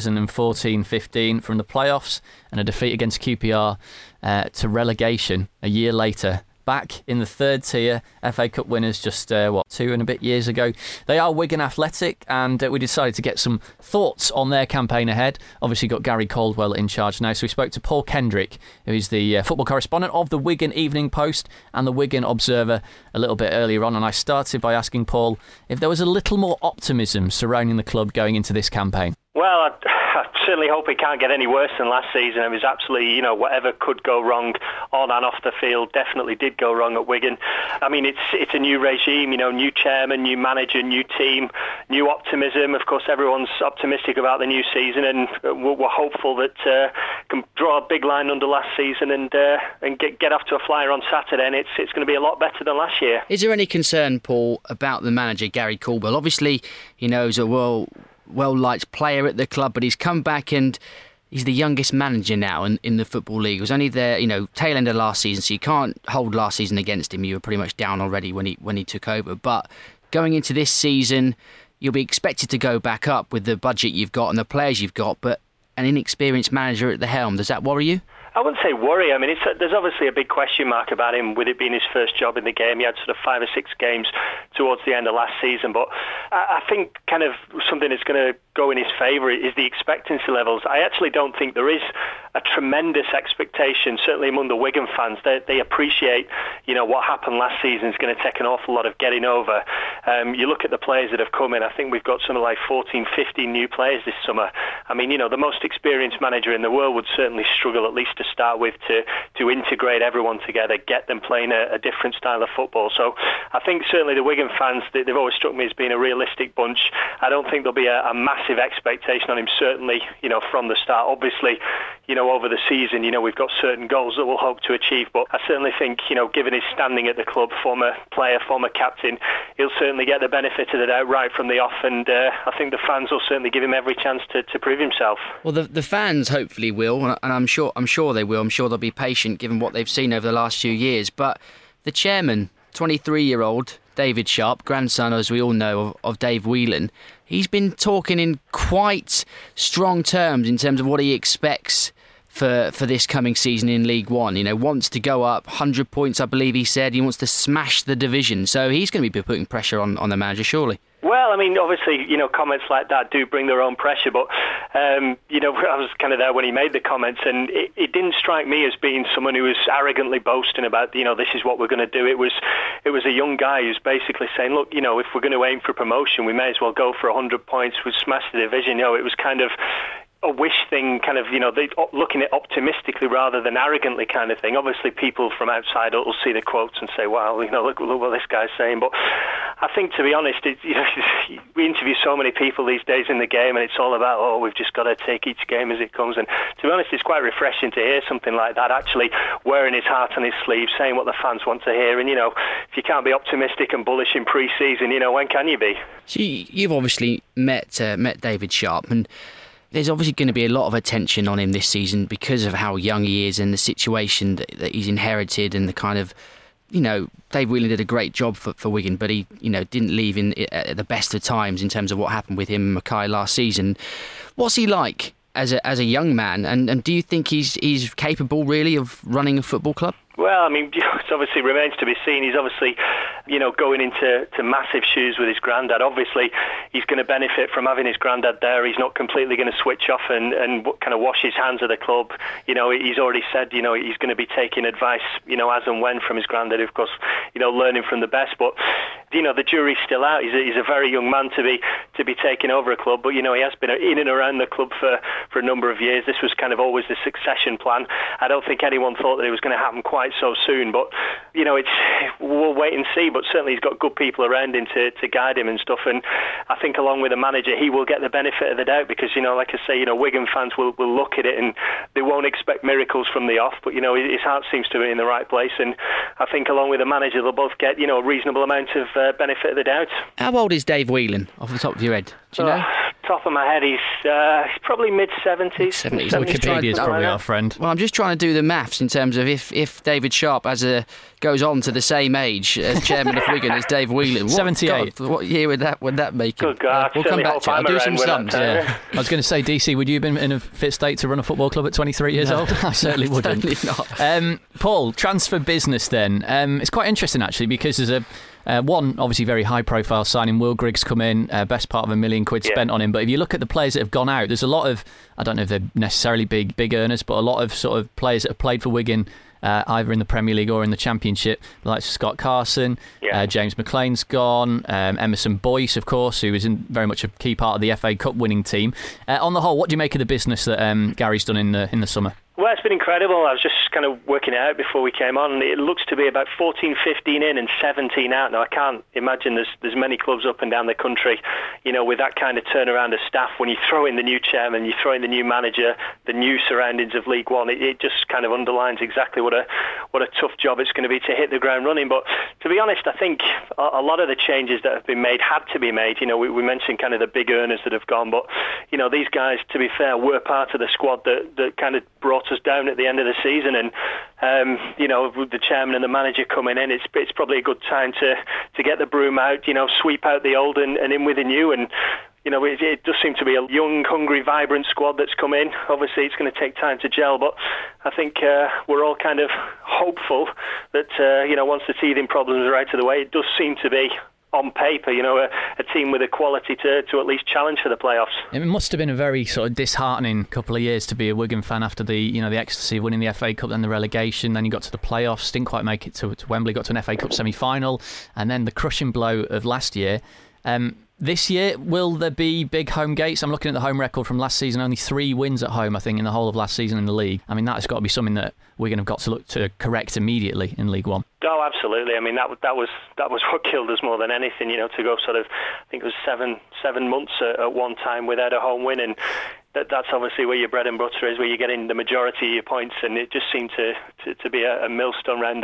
2014-15 from the playoffs and a defeat against QPR to relegation a year later. Back in the third tier, FA Cup winners just, 2 and a bit years ago. They are Wigan Athletic, and we decided to get some thoughts on their campaign ahead. Obviously got Gary Caldwell in charge now, so we spoke to Paul Kendrick, who is the football correspondent of the Wigan Evening Post and the Wigan Observer a little bit earlier on, and I started by asking Paul if there was a little more optimism surrounding the club going into this campaign. Well, I certainly hope it can't get any worse than last season. It was absolutely, whatever could go wrong on and off the field definitely did go wrong at Wigan. I mean, it's a new regime, new chairman, new manager, new team, new optimism. Of course, everyone's optimistic about the new season, and we're hopeful that can draw a big line under last season and get off to a flyer on Saturday, and it's going to be a lot better than last year. Is there any concern, Paul, about the manager, Gary Caldwell? Obviously, he's a well-liked player at the club, but he's come back and he's the youngest manager now in the Football League. He was only there, tail end of last season, so you can't hold last season against him. You were pretty much down already when he took over. But going into this season, you'll be expected to go back up with the budget you've got and the players you've got, but an inexperienced manager at the helm, does that worry you? I wouldn't say worry. I mean, there's obviously a big question mark about him with it being his first job in the game. He had sort of 5 or 6 games towards the end of last season. But I think kind of something that's going to go in his favour is the expectancy levels. I actually don't think there is a tremendous expectation, certainly among the Wigan fans. They appreciate, what happened last season is going to take an awful lot of getting over. You look at the players that have come in, I think we've got something like 14, 15 new players this summer. I mean, the most experienced manager in the world would certainly struggle at least to start with to integrate everyone together, get them playing a different style of football. So I think certainly the Wigan fans, they've always struck me as being a realistic bunch. I don't think there'll be a massive expectation on him, certainly, from the start. Obviously, over the season, we've got certain goals that we'll hope to achieve, but I certainly think, given his standing at the club, former player, former captain, he'll certainly get the benefit of the doubt right from the off, and I think the fans will certainly give him every chance to prove himself. Well, the fans hopefully will, and I'm sure they will. I'm sure they'll be patient given what they've seen over the last few years. But the chairman, 23-year-old David Sharp, grandson, as we all know, of Dave Whelan, he's been talking in quite strong terms in terms of what he expects for this coming season in League One. Wants to go up 100 points, I believe he said. He wants to smash the division. So he's going to be putting pressure on the manager, surely. Well, I mean, obviously, comments like that do bring their own pressure, but, I was kind of there when he made the comments, and it didn't strike me as being someone who was arrogantly boasting about, this is what we're going to do. It was a young guy who's basically saying, look, if we're going to aim for promotion, we may as well go for 100 points, we'll smash the division. It was kind of a wish thing, kind of, they looking at optimistically rather than arrogantly kind of thing. Obviously, people from outside will see the quotes and say, wow, look what this guy's saying. But I think, to be honest, we interview so many people these days in the game, and it's all about, we've just got to take each game as it comes. And to be honest, it's quite refreshing to hear something like that, actually wearing his heart on his sleeve, saying what the fans want to hear. And, if you can't be optimistic and bullish in pre-season, when can you be? So you've obviously met David Sharp, and there's obviously going to be a lot of attention on him this season because of how young he is and the situation that he's inherited, and the kind of, Dave Whelan did a great job for Wigan, but he, didn't leave at the best of times in terms of what happened with him and Mackay last season. What's he like as a young man, and do you think he's capable really of running a football club? Well, I mean, it obviously remains to be seen. He's obviously, going into massive shoes with his granddad. Obviously, he's going to benefit from having his granddad there. He's not completely going to switch off and kind of wash his hands of the club. He's already said, he's going to be taking advice, as and when from his granddad, of course, learning from the best. But, the jury's still out. He's a very young man to be taking over a club. But, he has been in and around the club for a number of years. This was kind of always the succession plan. I don't think anyone thought that it was going to happen quite so soon, but we'll wait and see. But certainly he's got good people around him to guide him and stuff, and I think along with the manager he will get the benefit of the doubt, because like I say, Wigan fans will look at it and they won't expect miracles from the off, but his heart seems to be in the right place, and I think along with the manager they'll both get a reasonable amount of benefit of the doubt. How old is Dave Whelan off the top of your head? Do you know? top of my head, he's probably mid-70s. Wikipedia's probably our friend. Well, I'm just trying to do the maths in terms of if David Sharp goes on to the same age as chairman of Wigan as Dave Whelan. 78. What year would that make him? Good God, we'll come back to it. I'll do some sums. I was going to say, DC, would you have been in a fit state to run a football club at 23 years old? I certainly wouldn't. Certainly not. Paul, transfer business then. It's quite interesting actually, because there's one obviously very high profile signing. Will Griggs come in, best part of £1 million spent on him. But if you look at the players that have gone out, there's a lot of, I don't know if they're necessarily big earners, but a lot of sort of players that have played for Wigan either in the Premier League or in the Championship, like Scott Carson, James McLean's gone, Emerson Boyce, of course, who is very much a key part of the FA Cup winning team. On the whole, what do you make of the business that Gary's done in the summer? Well, it's been incredible. I was just kind of working it out before we came on. It looks to be about 14, 15 in and 17 out. Now, I can't imagine there's many clubs up and down the country, with that kind of turnaround of staff. When you throw in the new chairman, you throw in the new manager, the new surroundings of League One, it just kind of underlines exactly what a tough job it's going to be to hit the ground running. But to be honest, I think a lot of the changes that have been made had to be made. We mentioned kind of the big earners that have gone, but these guys, to be fair, were part of the squad that kind of brought us down at the end of the season, and with the chairman and the manager coming in, it's probably a good time to get the broom out, sweep out the old and in with the new. And it does seem to be a young, hungry, vibrant squad that's come in. Obviously, it's going to take time to gel, but I think we're all kind of hopeful that once the teething problems are out of the way, it does seem to be, on paper, a team with a quality to at least challenge for the playoffs. It must have been a very sort of disheartening couple of years to be a Wigan fan after the ecstasy of winning the FA Cup, then the relegation, then you got to the playoffs, didn't quite make it to Wembley, got to an FA Cup semi-final, and then the crushing blow of last year. This year, will there be big home gates? I'm looking at the home record from last season, only 3 wins at home, I think, in the whole of last season in the league. I mean, that has got to be something that Wigan have got to look to correct immediately in League One. Oh, absolutely. I mean, that was what killed us more than anything, to go sort of, I think it was seven months at one time without a home win, and that's obviously where your bread and butter is, where you're getting the majority of your points, and it just seemed to be a millstone around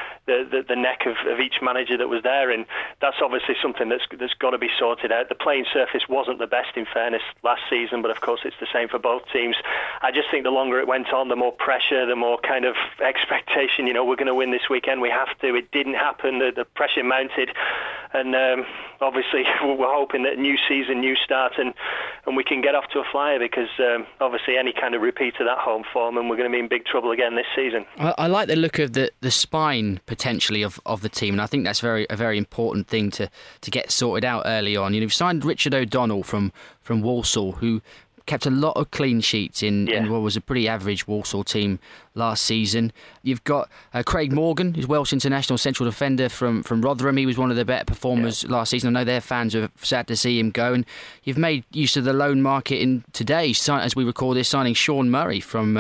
the neck of each manager that was there, and that's obviously something that's got to be sorted out. The playing surface wasn't the best, in fairness, last season, but of course it's the same for both teams. I just think the longer it went on, the more pressure, the more kind of expectation, we're going to win this weekend, we have to. It didn't happen, the pressure mounted, and obviously we're hoping that new season, new start, and we can get off to a flyer, because obviously any kind of repeat of that home form, and we're going to be in big trouble again this season. I like the look of the spine potentially of the team, and I think that's a very important thing to get sorted out early on. You've signed Richard O'Donnell from Walsall, who kept a lot of clean sheets in what was a pretty average Walsall team last season. You've got Craig Morgan, who's Welsh international central defender from Rotherham. He was one of the better performers last season. I know their fans are sad to see him go. And you've made use of the loan market in today, as we record this, signing Sean Murray from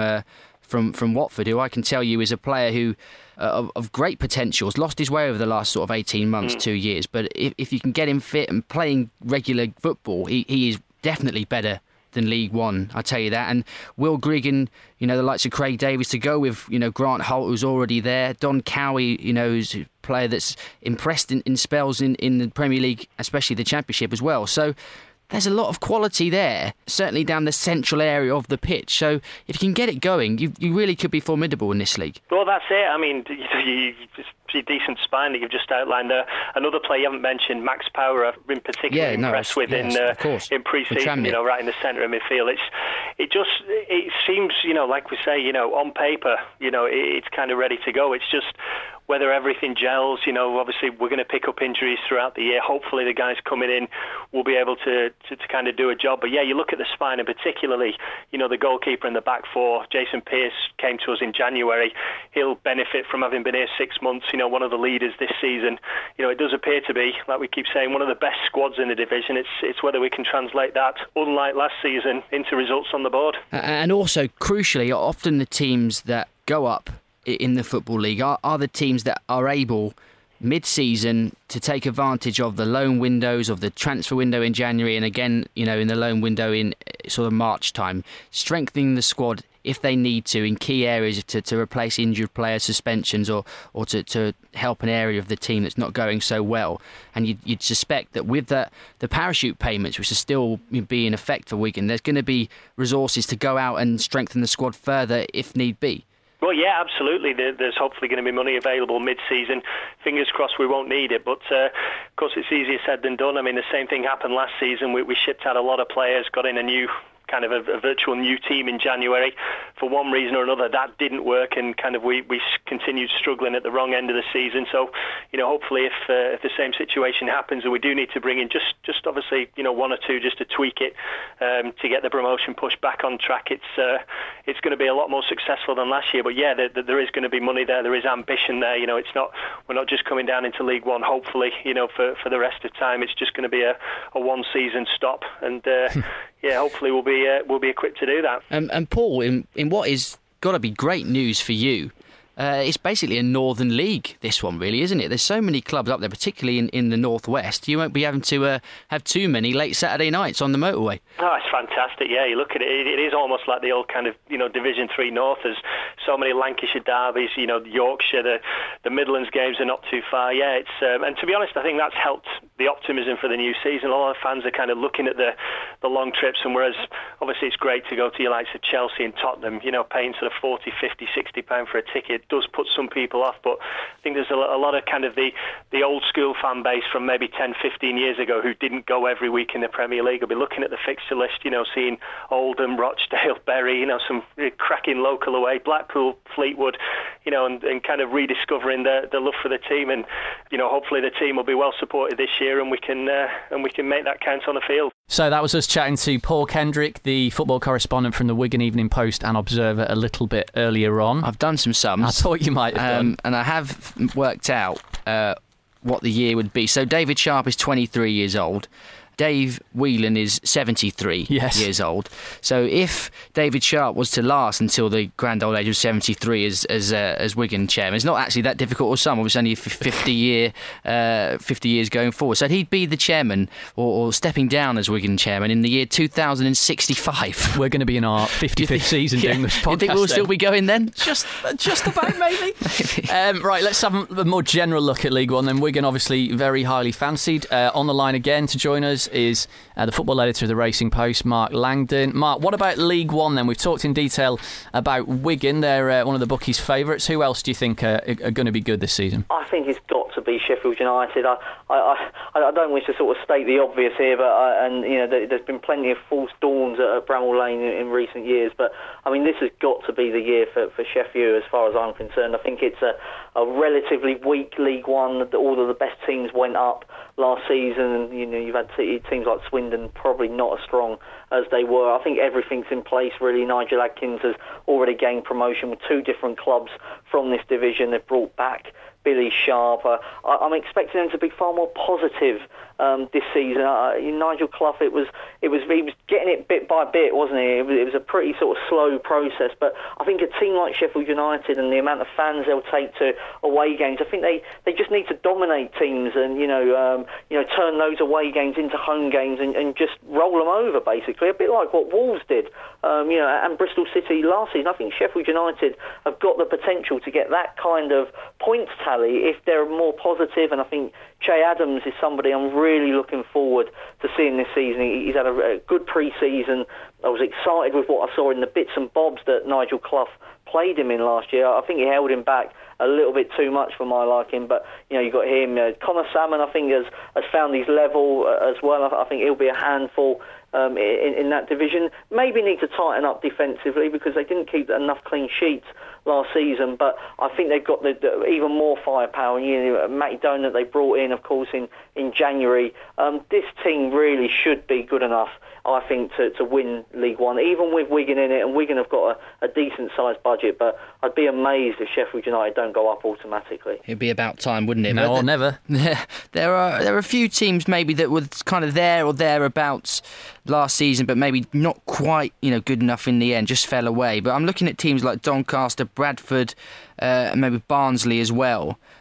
Watford, who I can tell you is a player who of great potential. Has lost his way over the last sort of 18 months, 2 years. But if you can get him fit and playing regular football, he is definitely better than League One, I tell you that. And Will Grigg and the likes of Craig Davies to go with Grant Holt, who's already there, Don Cowie, who's a player that's impressed in spells in the Premier League, especially the Championship as well. So there's a lot of quality there, certainly down the central area of the pitch. So if you can get it going, you really could be formidable in this league. Well, that's it. I mean, you decent spine that you've just outlined there. Another player you haven't mentioned, Max Power, I've been particularly impressed with in pre-season, right in the centre of midfield. It seems, like we say, on paper, it's kind of ready to go. It's just whether everything gels. Obviously we're going to pick up injuries throughout the year. Hopefully the guys coming in will be able to kind of do a job. But yeah, you look at the spine, and particularly, the goalkeeper in the back four, Jason Pearce, came to us in January. He'll benefit from having been here 6 months, one of the leaders this season. It does appear to be, like we keep saying, one of the best squads in the division. It's whether we can translate that, unlike last season, into results on the board. And also, crucially, often the teams that go up in the Football League are the teams that are able mid-season to take advantage of the loan windows, of the transfer window in January, and again, in the loan window in sort of March time, strengthening the squad if they need to, in key areas to replace injured players, suspensions, or to help an area of the team that's not going so well. And you'd suspect that with the parachute payments, which are still be in effect for Wigan, there's going to be resources to go out and strengthen the squad further if need be. Well, yeah, absolutely. There's hopefully going to be money available mid-season. Fingers crossed we won't need it, but of course it's easier said than done. I mean, the same thing happened last season. We shipped out a lot of players, got in a new kind of a virtual new team in January. For one reason or another, that didn't work, and kind of we continued struggling at the wrong end of the season. So, hopefully if the same situation happens and we do need to bring in just obviously, one or two just to tweak it to get the promotion push back on track, it's going to be a lot more successful than last year. But yeah, there is going to be money there. There is ambition there. We're not just coming down into League One. Hopefully, for the rest of the time, it's just going to be a one season stop, and yeah, hopefully we'll be equipped to do that. And Paul, in what is got to be great news for you, it's basically a Northern League, this one, really, isn't it? There's so many clubs up there, particularly in the Northwest. You won't be having to have too many late Saturday nights on the motorway. Oh, it's fantastic. Yeah, you look at it, it is almost like the old kind of, Division 3 North. There's so many Lancashire derbies, Yorkshire, the Midlands games are not too far. Yeah, it's and to be honest, I think that's helped the optimism for the new season. A lot of fans are kind of looking at the long trips, and whereas obviously it's great to go to your likes of Chelsea and Tottenham, paying sort of 40, 50, 60 pound for a ticket does put some people off, but I think there's a lot of kind of the old school fan base from maybe 10, 15 years ago who didn't go every week in the Premier League. I'll be looking at the fixture list, seeing Oldham, Rochdale, Bury, some cracking local away, Blackpool, Fleetwood, and kind of rediscovering the love for the team, and hopefully the team will be well supported this year, and we can make that count on the field. So that was us chatting to Paul Kendrick, the football correspondent from the Wigan Evening Post and Observer, a little bit earlier on. I've done some sums. I thought you might have done. And I have worked out what the year would be. So David Sharp is 23 years old. Dave Whelan is 73 years old. So if David Sharp was to last until the grand old age of 73 as Wigan chairman, it's not actually that difficult to sum. It's only 50 years going forward. So he'd be the chairman or stepping down as Wigan chairman in the year 2065. We're going to be in our 55th season doing this podcast. You think we'll still be going then? Just about, maybe. Right, let's have a more general look at League One. Then Wigan obviously very highly fancied. On the line again to join us is the football editor of the Racing Post, Mark Langdon. Mark, what about League One then? We've talked in detail about Wigan. They're one of the bookies' favourites. Who else do you think are going to be good this season? I think it's got to be Sheffield United. I don't wish to sort of state the obvious here, but there's been plenty of false dawns at Bramall Lane in recent years, but I mean this has got to be the year for Sheffield as far as I'm concerned. I think it's a relatively weak League One. All of the best teams went up last season, and you've had teams like Swindon probably not as strong as they were. I think everything's in place really. Nigel Adkins has already gained promotion with two different clubs from this division. They've brought back Billy Sharp. I'm expecting them to be far more positive this season. Nigel Clough, he was getting it bit by bit, wasn't he? It was a pretty sort of slow process, but I think a team like Sheffield United and the amount of fans they'll take to away games, I think they just need to dominate teams and turn those away games into home games and just roll them over, basically, a bit like what Wolves did, and Bristol City last season. I think Sheffield United have got the potential to get that kind of points tally if they're more positive, and I think Che Adams is somebody I'm really looking forward to seeing this season. He's had a good pre-season. I was excited with what I saw in the bits and bobs that Nigel Clough played him in last year. I think he held him back a little bit too much for my liking, but you got him. Connor Salmon, I think, has found his level as well. I think he'll be a handful in that division. Maybe need to tighten up defensively because they didn't keep enough clean sheets last season, but I think they've got the even more firepower. Matty Donut they brought in, of course, in January. This team really should be good enough, I think, to win League One, even with Wigan in it, and Wigan have got a decent-sized budget, but I'd be amazed if Sheffield United don't go up automatically. It'd be about time, wouldn't it? No, or never. There are a few teams maybe that were kind of there or thereabouts last season, but maybe not quite good enough in the end, just fell away. But I'm looking at teams like Doncaster, Bradford, and maybe Barnsley as well,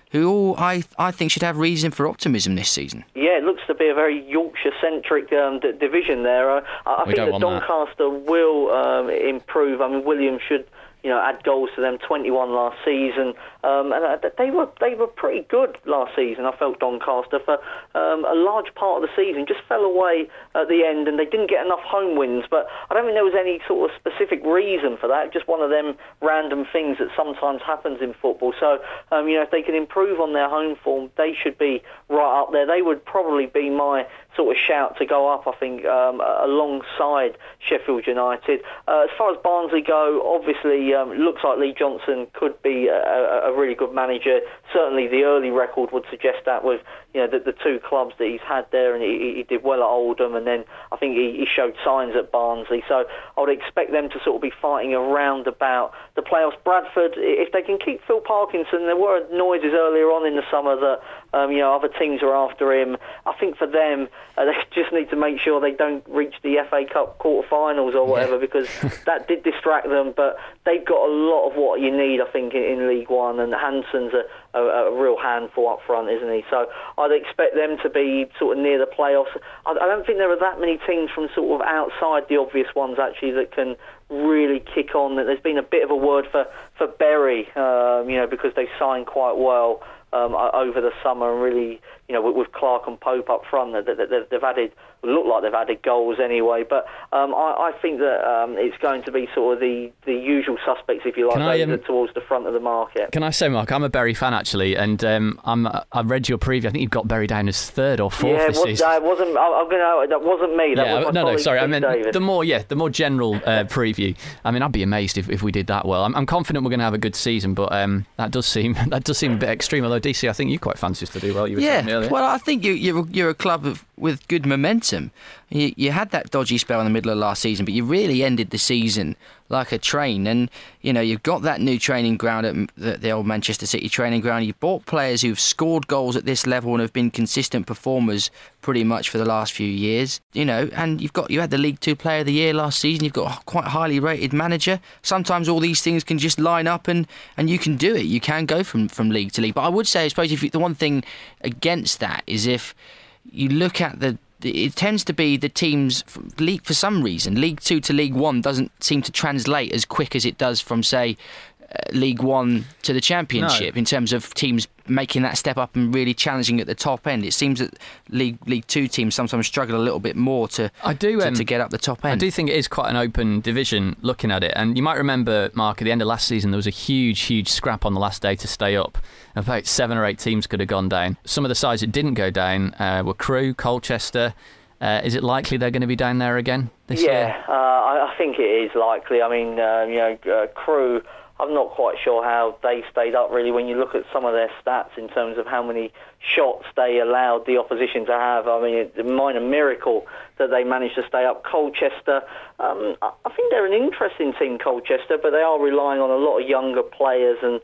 who I think should have reason for optimism this season. Yeah, it looks to be a very Yorkshire-centric division there. I think that Doncaster will improve. I mean, Williams should add goals to them, 21 last season. And they were pretty good last season. I felt Doncaster for a large part of the season just fell away at the end, and they didn't get enough home wins. But I don't think there was any sort of specific reason for that. Just one of them random things that sometimes happens in football. So if they can improve on their home form, they should be right up there. They would probably be my sort of shout to go up, I think, alongside Sheffield United. As far as Barnsley go, obviously, it looks like Lee Johnson could be a really good manager. Certainly the early record would suggest that with the two clubs that he's had there, and he did well at Oldham, and then I think he showed signs at Barnsley. So I would expect them to sort of be fighting around about the playoffs. Bradford, if they can keep Phil Parkinson, there were noises earlier on in the summer that other teams are after him. I think for them, they just need to make sure they don't reach the FA Cup quarter-finals or whatever, because that did distract them. But they've got a lot of what you need, I think, in League One, and Hansen's a real handful up front, isn't he? So I'd expect them to be sort of near the playoffs. I don't think there are that many teams from sort of outside the obvious ones, actually, that can really kick on. There's been a bit of a word for Bury, because they signed quite well over the summer, and really, with Clark and Pope up front, they've added, look like they've added goals anyway. But I think that it's going to be sort of the usual suspects, if you like, towards the front of the market. Can I say, Mark, I'm a Bury fan actually, and I read your preview. I think you've got Bury down as third or fourth this season. That wasn't me. That was my sorry. I meant David. the more general preview. I mean, I'd be amazed if we did that well. I'm confident we're going to have a good season, but that does seem a bit extreme. Although DC, I think you quite fancy us to do well. You were telling me earlier. Well, I think you're a club with good momentum. You had that dodgy spell in the middle of last season, but you really ended the season like a train. And you've got that new training ground at the old Manchester City training ground. You've bought players who've scored goals at this level and have been consistent performers pretty much for the last few years. And you had the League 2 Player of the Year last season. You've got a quite highly rated manager. Sometimes all these things can just line up, and you can do it. You can go from league to league. But I would say, I suppose, the one thing against that is if you look at it tends to be the teams league for some reason. League 2 to League 1 doesn't seem to translate as quick as it does from, say, League 1 to the Championship, in terms of teams making that step up and really challenging at the top end. It seems that League 2 teams sometimes struggle a little bit more to get up the top end. I do think it is quite an open division looking at it, and you might remember, Mark, at the end of last season there was a huge scrap on the last day to stay up. About 7 or 8 teams could have gone down. Some of the sides that didn't go down were Crewe, Colchester. Is it likely they're going to be down there again this year? Yeah, I think it is likely. I mean, Crewe, I'm not quite sure how they stayed up, really, when you look at some of their stats in terms of how many shots they allowed the opposition to have. I mean, it's a minor miracle that they managed to stay up. Colchester, I think they're an interesting team, Colchester, but they are relying on a lot of younger players, and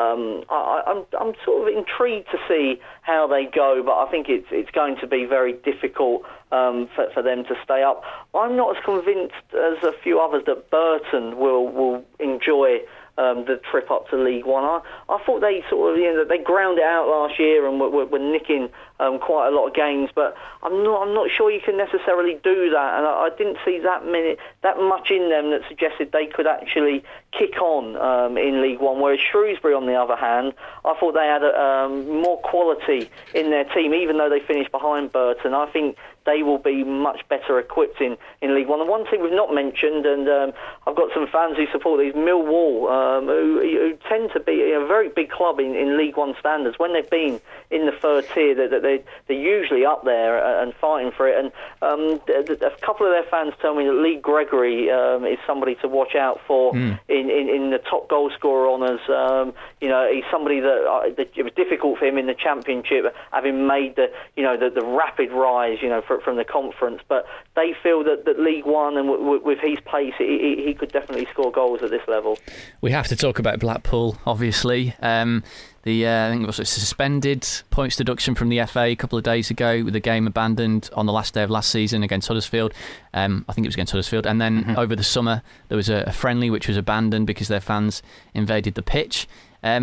I'm sort of intrigued to see how they go, but I think it's going to be very difficult for them to stay up. I'm not as convinced as a few others that Burton will enjoy the trip up to League One. I thought they sort of, they ground it out last year and were nicking quite a lot of games, but I'm not sure you can necessarily do that, and I didn't see that much in them that suggested they could actually kick on in League One. Whereas Shrewsbury, on the other hand, I thought they had more quality in their team, even though they finished behind Burton. I think they will be much better equipped in League One. And one thing we've not mentioned, and I've got some fans who support these, Millwall, who tend to be a very big club in League One standards. When they've been in the third tier, they're usually up there and fighting for it. And a couple of their fans tell me that Lee Gregory is somebody to watch out for in the top goal scorer honours. He's somebody that it was difficult for him in the Championship, having made the rapid rise, from the conference. But they feel that League One, and with his pace, he could definitely score goals at this level. We have to talk about Blackpool, obviously. I think it was a suspended points deduction from the FA a couple of days ago, with the game abandoned on the last day of last season against Huddersfield. I think it was against Huddersfield. And then over the summer, there was a friendly which was abandoned because their fans invaded the pitch.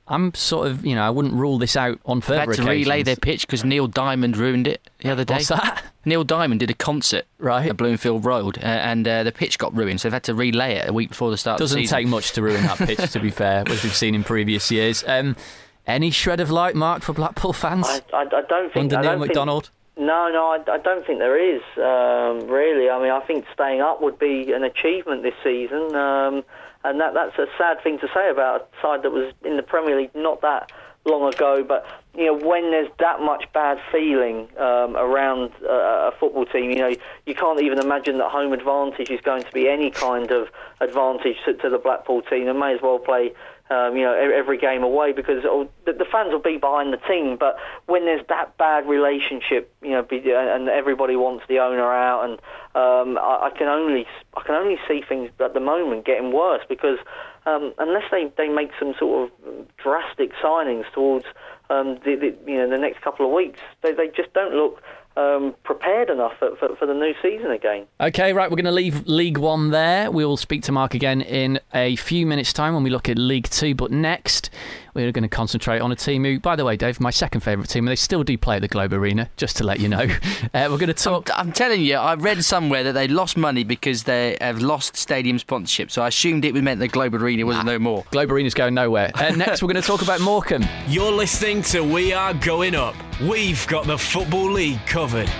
I'm sort of, I wouldn't rule this out on further occasions. They had to relay their pitch because Neil Diamond ruined it the other day. What's that? Neil Diamond did a concert at Bloomfield Road, and the pitch got ruined, so they've had to relay it a week before the start of the season. Doesn't take much to ruin that pitch, to be fair, as we've seen in previous years. Any shred of light, Mark, for Blackpool fans? I don't think... Under Neil MacDonald? No, I don't think there is, really. I mean, I think staying up would be an achievement this season, and that's a sad thing to say about a side that was in the Premier League not that long ago. But, when there's that much bad feeling around a football team, you can't even imagine that home advantage is going to be any kind of advantage to the Blackpool team. They may as well play every game away, because the fans will be behind the team. But when there's that bad relationship, and everybody wants the owner out, and I can only see things at the moment getting worse, because unless they make some sort of drastic signings towards the next couple of weeks, they just don't look prepared enough for the new season again. OK, right, we're going to leave League One there. We will speak to Mark again in a few minutes' time when we look at League Two. But next, we're going to concentrate on a team who, by the way, Dave, my second favourite team, and they still do play at the Globe Arena, just to let you know. We're going to talk... I'm telling you, I read somewhere that they lost money because they have lost stadium sponsorship, so I assumed it meant the Globe Arena wasn't no more. Globe Arena's going nowhere. Next, we're going to talk about Morecambe. You're listening to We Are Going Up. We've got the Football League covered.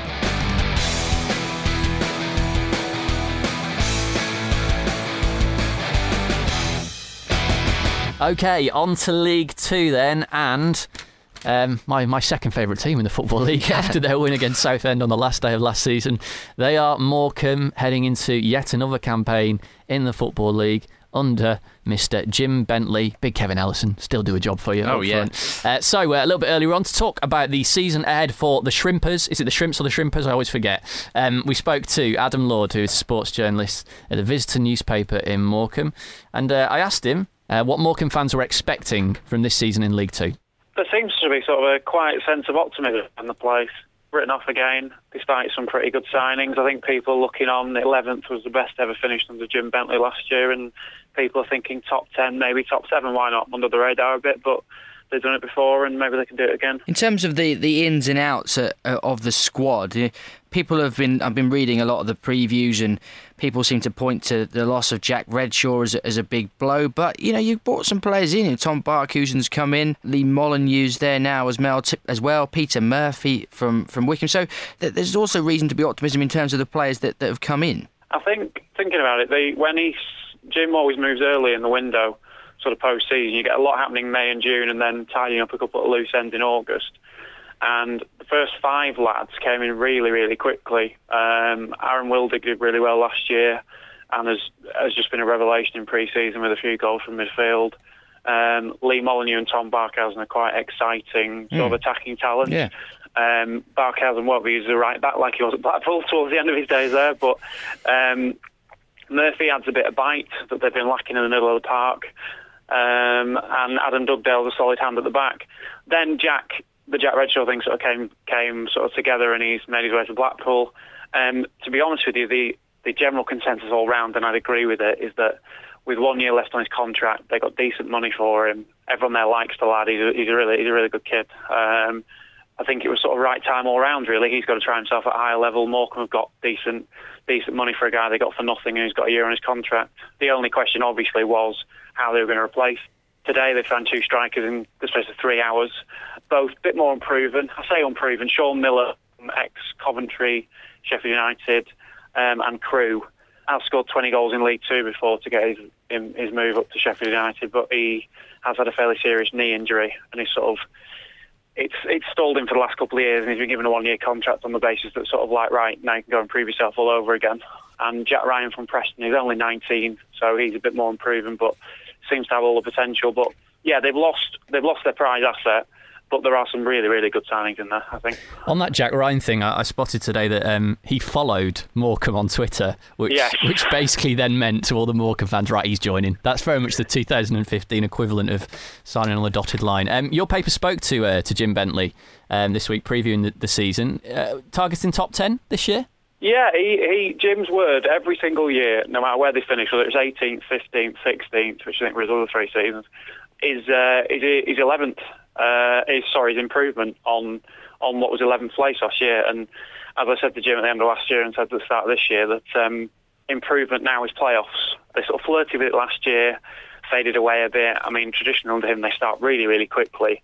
OK, on to League Two then, and my second favourite team in the Football League after their win against Southend on the last day of last season. They are Morecambe, heading into yet another campaign in the Football League under Mr. Jim Bentley. Big Kevin Ellison, still do a job for you. Oh, yeah. So a little bit earlier on to talk about the season ahead for the Shrimpers. Is it the Shrimps or the Shrimpers? I always forget. We spoke to Adam Lord, who is a sports journalist at the Visitor newspaper in Morecambe, and I asked him what Morecambe fans were expecting from this season in League Two. There seems to be sort of a quiet sense of optimism in the place. Written off again, despite some pretty good signings. I think people looking on, 11th was the best ever finished under Jim Bentley last year, and people are thinking top 10, maybe top 7, why not? Under the radar a bit, but they've done it before and maybe they can do it again. In terms of the ins and outs of the squad, I've been reading a lot of the previews, and people seem to point to the loss of Jack Redshaw as a big blow. But you've brought some players in. Tom Barkhuizen's come in, Lee Molyneux's there now as well. Peter Murphy from Wickham. So there's also reason to be optimism in terms of the players that have come in. I think thinking about it, Jim always moves early in the window, sort of post-season. You get a lot happening May and June, and then tidying up a couple of loose ends in August. And the first 5 lads came in really, really quickly. Aaron Wildig did really well last year, and has just been a revelation in pre-season with a few goals from midfield. Lee Molyneux and Tom Barkhausen are quite exciting sort of attacking talents. Yeah. Barkhausen won't be used as a right back like he was at Blackpool towards the end of his days there, but Murphy adds a bit of bite that they've been lacking in the middle of the park. And Adam Dugdale's a solid hand at the back. Then the Jack Redshaw thing sort of came sort of together, and he's made his way to Blackpool. To be honest with you, the general consensus all round, and I'd agree with it, is that with 1 year left on his contract, they got decent money for him. Everyone there likes the lad. He's a really good kid. I think it was sort of right time all round, really. He's got to try himself at a higher level. Morecambe have got decent money for a guy they got for nothing, and he's got a year on his contract. The only question, obviously, was how they were going to replace. Today they found 2 strikers in the space of 3 hours, both a bit more unproven. I say unproven. Sean Miller, ex-Coventry, Sheffield United, and Crewe, has scored 20 goals in League Two before to get his move up to Sheffield United, but he has had a fairly serious knee injury, and he's sort of it's stalled him for the last couple of years, and he's been given a 1 year contract on the basis that sort of like, right, now you can go and prove yourself all over again. And Jack Ryan from Preston, he's only 19, so he's a bit more unproven, but seems to have all the potential. But yeah, they've lost their prize asset, but there are some really, really good signings in there, I think. On that Jack Ryan thing, I spotted today that he followed Morecambe on Twitter, which basically then meant to all the Morecambe fans, right, he's joining. That's very much the 2015 equivalent of signing on the dotted line. Your paper spoke to Jim Bentley this week, previewing the season. Targeting top 10 this year? Yeah, Jim's word every single year, no matter where they finish, whether it's 18th, 15th, 16th, which I think were his other 3 seasons, is 11th. His improvement on what was 11th place last year. And as I said to Jim at the end of last year and said at the start of this year, that improvement now is playoffs. They sort of flirted with it last year, faded away a bit. I mean, traditionally under him, they start really, really quickly.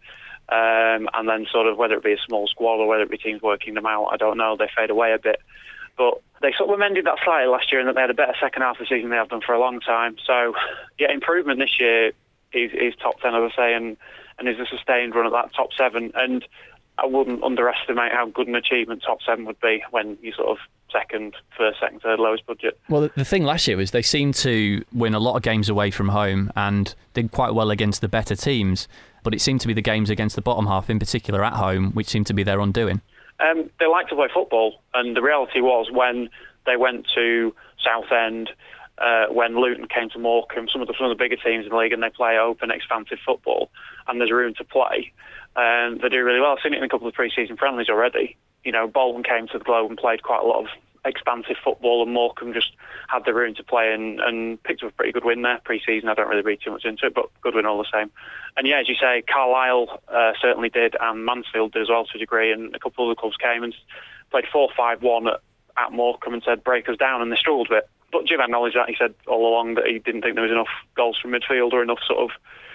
And then sort of, whether it be a small squad or whether it be teams working them out, I don't know, they fade away a bit. But they sort of amended that slightly last year in that they had a better second half of the season than they have done for a long time. So, yeah, improvement this year is top 10, as I say, and is a sustained run at that top 7. And I wouldn't underestimate how good an achievement top 7 would be when you sort of first, second, third lowest budget. Well, the thing last year was they seemed to win a lot of games away from home and did quite well against the better teams, but it seemed to be the games against the bottom half, in particular at home, which seemed to be their undoing. They like to play football, and the reality was when they went to Southend, when Luton came to Morecambe, some of the bigger teams in the league, and they play open, expansive football, and there's room to play. They do really well. I've seen it in a couple of pre-season friendlies already. You know, Bolton came to the Globe and played quite a lot of expansive football, and Morecambe just had the room to play and picked up a pretty good win there pre-season. I don't really read too much into it, but good win all the same. And yeah, as you say, Carlisle certainly did, and Mansfield did as well to a degree, and a couple of other clubs came and played 4-5-1 at Morecambe and said, break us down, and they struggled a bit. But Jim acknowledged that. He said all along that he didn't think there was enough goals from midfield or enough sort of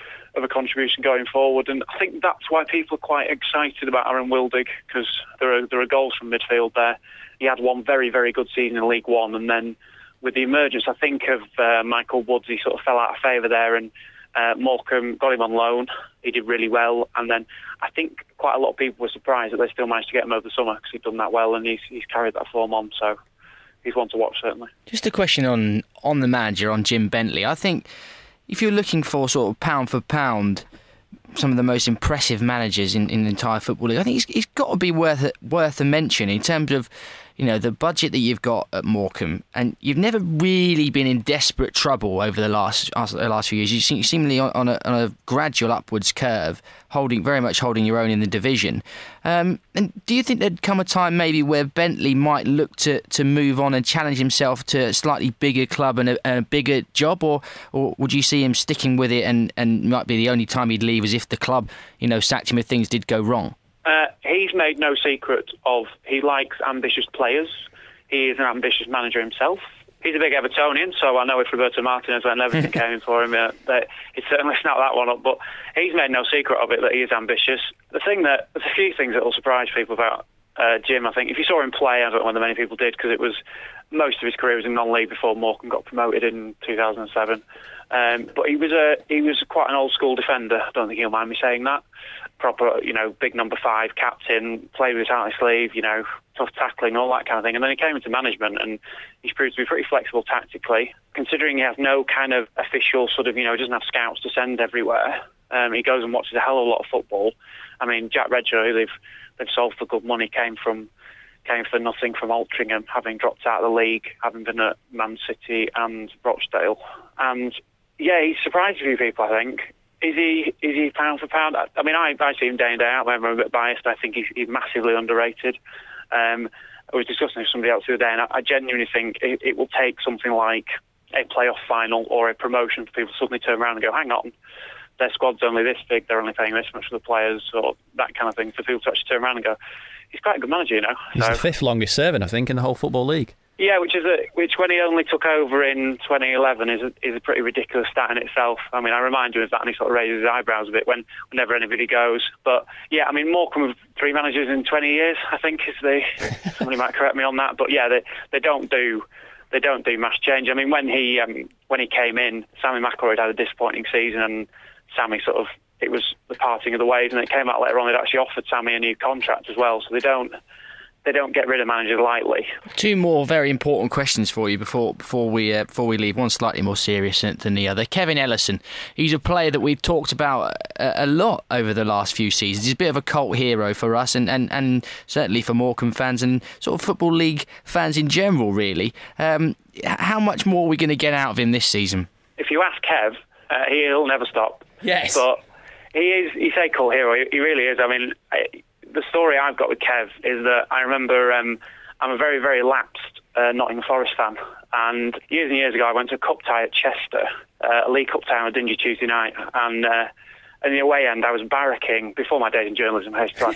a contribution going forward, and I think that's why people are quite excited about Aaron Wildig, because there are goals from midfield there. He had one very, very good season in League One, and then with the emergence, I think, of Michael Woods, he sort of fell out of favour there, and Morecambe got him on loan. He did really well, and then I think quite a lot of people were surprised that they still managed to get him over the summer because he'd done that well, and he's carried that form on, so he's one to watch, certainly. Just a question on the manager, on Jim Bentley. I think if you're looking for sort of pound for pound some of the most impressive managers in the entire Football League, I think he's got to be worth a mention in terms of, you know, the budget that you've got at Morecambe, and you've never really been in desperate trouble over the last few years. You seemingly on a gradual upwards curve, very much holding your own in the division. And do you think there'd come a time maybe where Bentley might look to move on and challenge himself to a slightly bigger club and a bigger job, or would you see him sticking with it and might be the only time he'd leave as if the club, you know, sacked him if things did go wrong? He's made no secret of he likes ambitious players. He is an ambitious manager himself. He's a big Evertonian, so I know if Roberto Martinez and everything came in for him, he'd certainly snap that one up. But he's made no secret of it that he is ambitious. There's a few things that will surprise people about Jim. I think if you saw him play, I don't know whether many people did, because it was most of his career was in non-league before Morecambe got promoted in 2007. But he was quite an old school defender. I don't think he'll mind me saying that. Proper, you know, big number 5 captain, played with his heart on his sleeve, you know, tough tackling, all that kind of thing. And then he came into management, and he's proved to be pretty flexible tactically, considering he has no kind of official sort of, you know, he doesn't have scouts to send everywhere. He goes and watches a hell of a lot of football. I mean, Jack Redshaw, who they've sold for good money, came for nothing from Altrincham, having dropped out of the league, having been at Man City and Rochdale. And yeah, he's surprised a few people, I think. Is he pound for pound? I mean, I see him day in, day out. I'm a bit biased. I think he's massively underrated. I was discussing with somebody else the other day, and I genuinely think it will take something like a playoff final or a promotion for people to suddenly turn around and go, hang on, their squad's only this big, they're only paying this much for the players, or that kind of thing, for people to actually turn around and go, he's quite a good manager, you know. He's the 5th longest serving, I think, in the whole Football League. Yeah, which when he only took over in 2011 is a pretty ridiculous stat in itself. I mean, I remind you of that, and he sort of raises his eyebrows a bit whenever anybody goes. But yeah, I mean, Morecambe have 3 managers in 20 years, I think, somebody might correct me on that. But yeah, they don't do mass change. I mean, when he came in, Sammy McElroy had a disappointing season, and Sammy it was the parting of the ways, and it came out later on they'd actually offered Sammy a new contract as well. So they don't get rid of managers lightly. 2 more very important questions for you before we leave. One slightly more serious than the other. Kevin Ellison, he's a player that we've talked about a lot over the last few seasons. He's a bit of a cult hero for us, and certainly for Morecambe fans and sort of Football League fans in general, really. How much more are we going to get out of him this season? If you ask Kev, he'll never stop. Yes. But he's a cult hero. He really is. I mean, the story I've got with Kev is that I remember I'm a very, very lapsed Nottingham Forest fan. And years ago, I went to a cup tie at Chester, a League Cup tie on a dingy Tuesday night. And in the away end, I was barracking, before my days in journalism,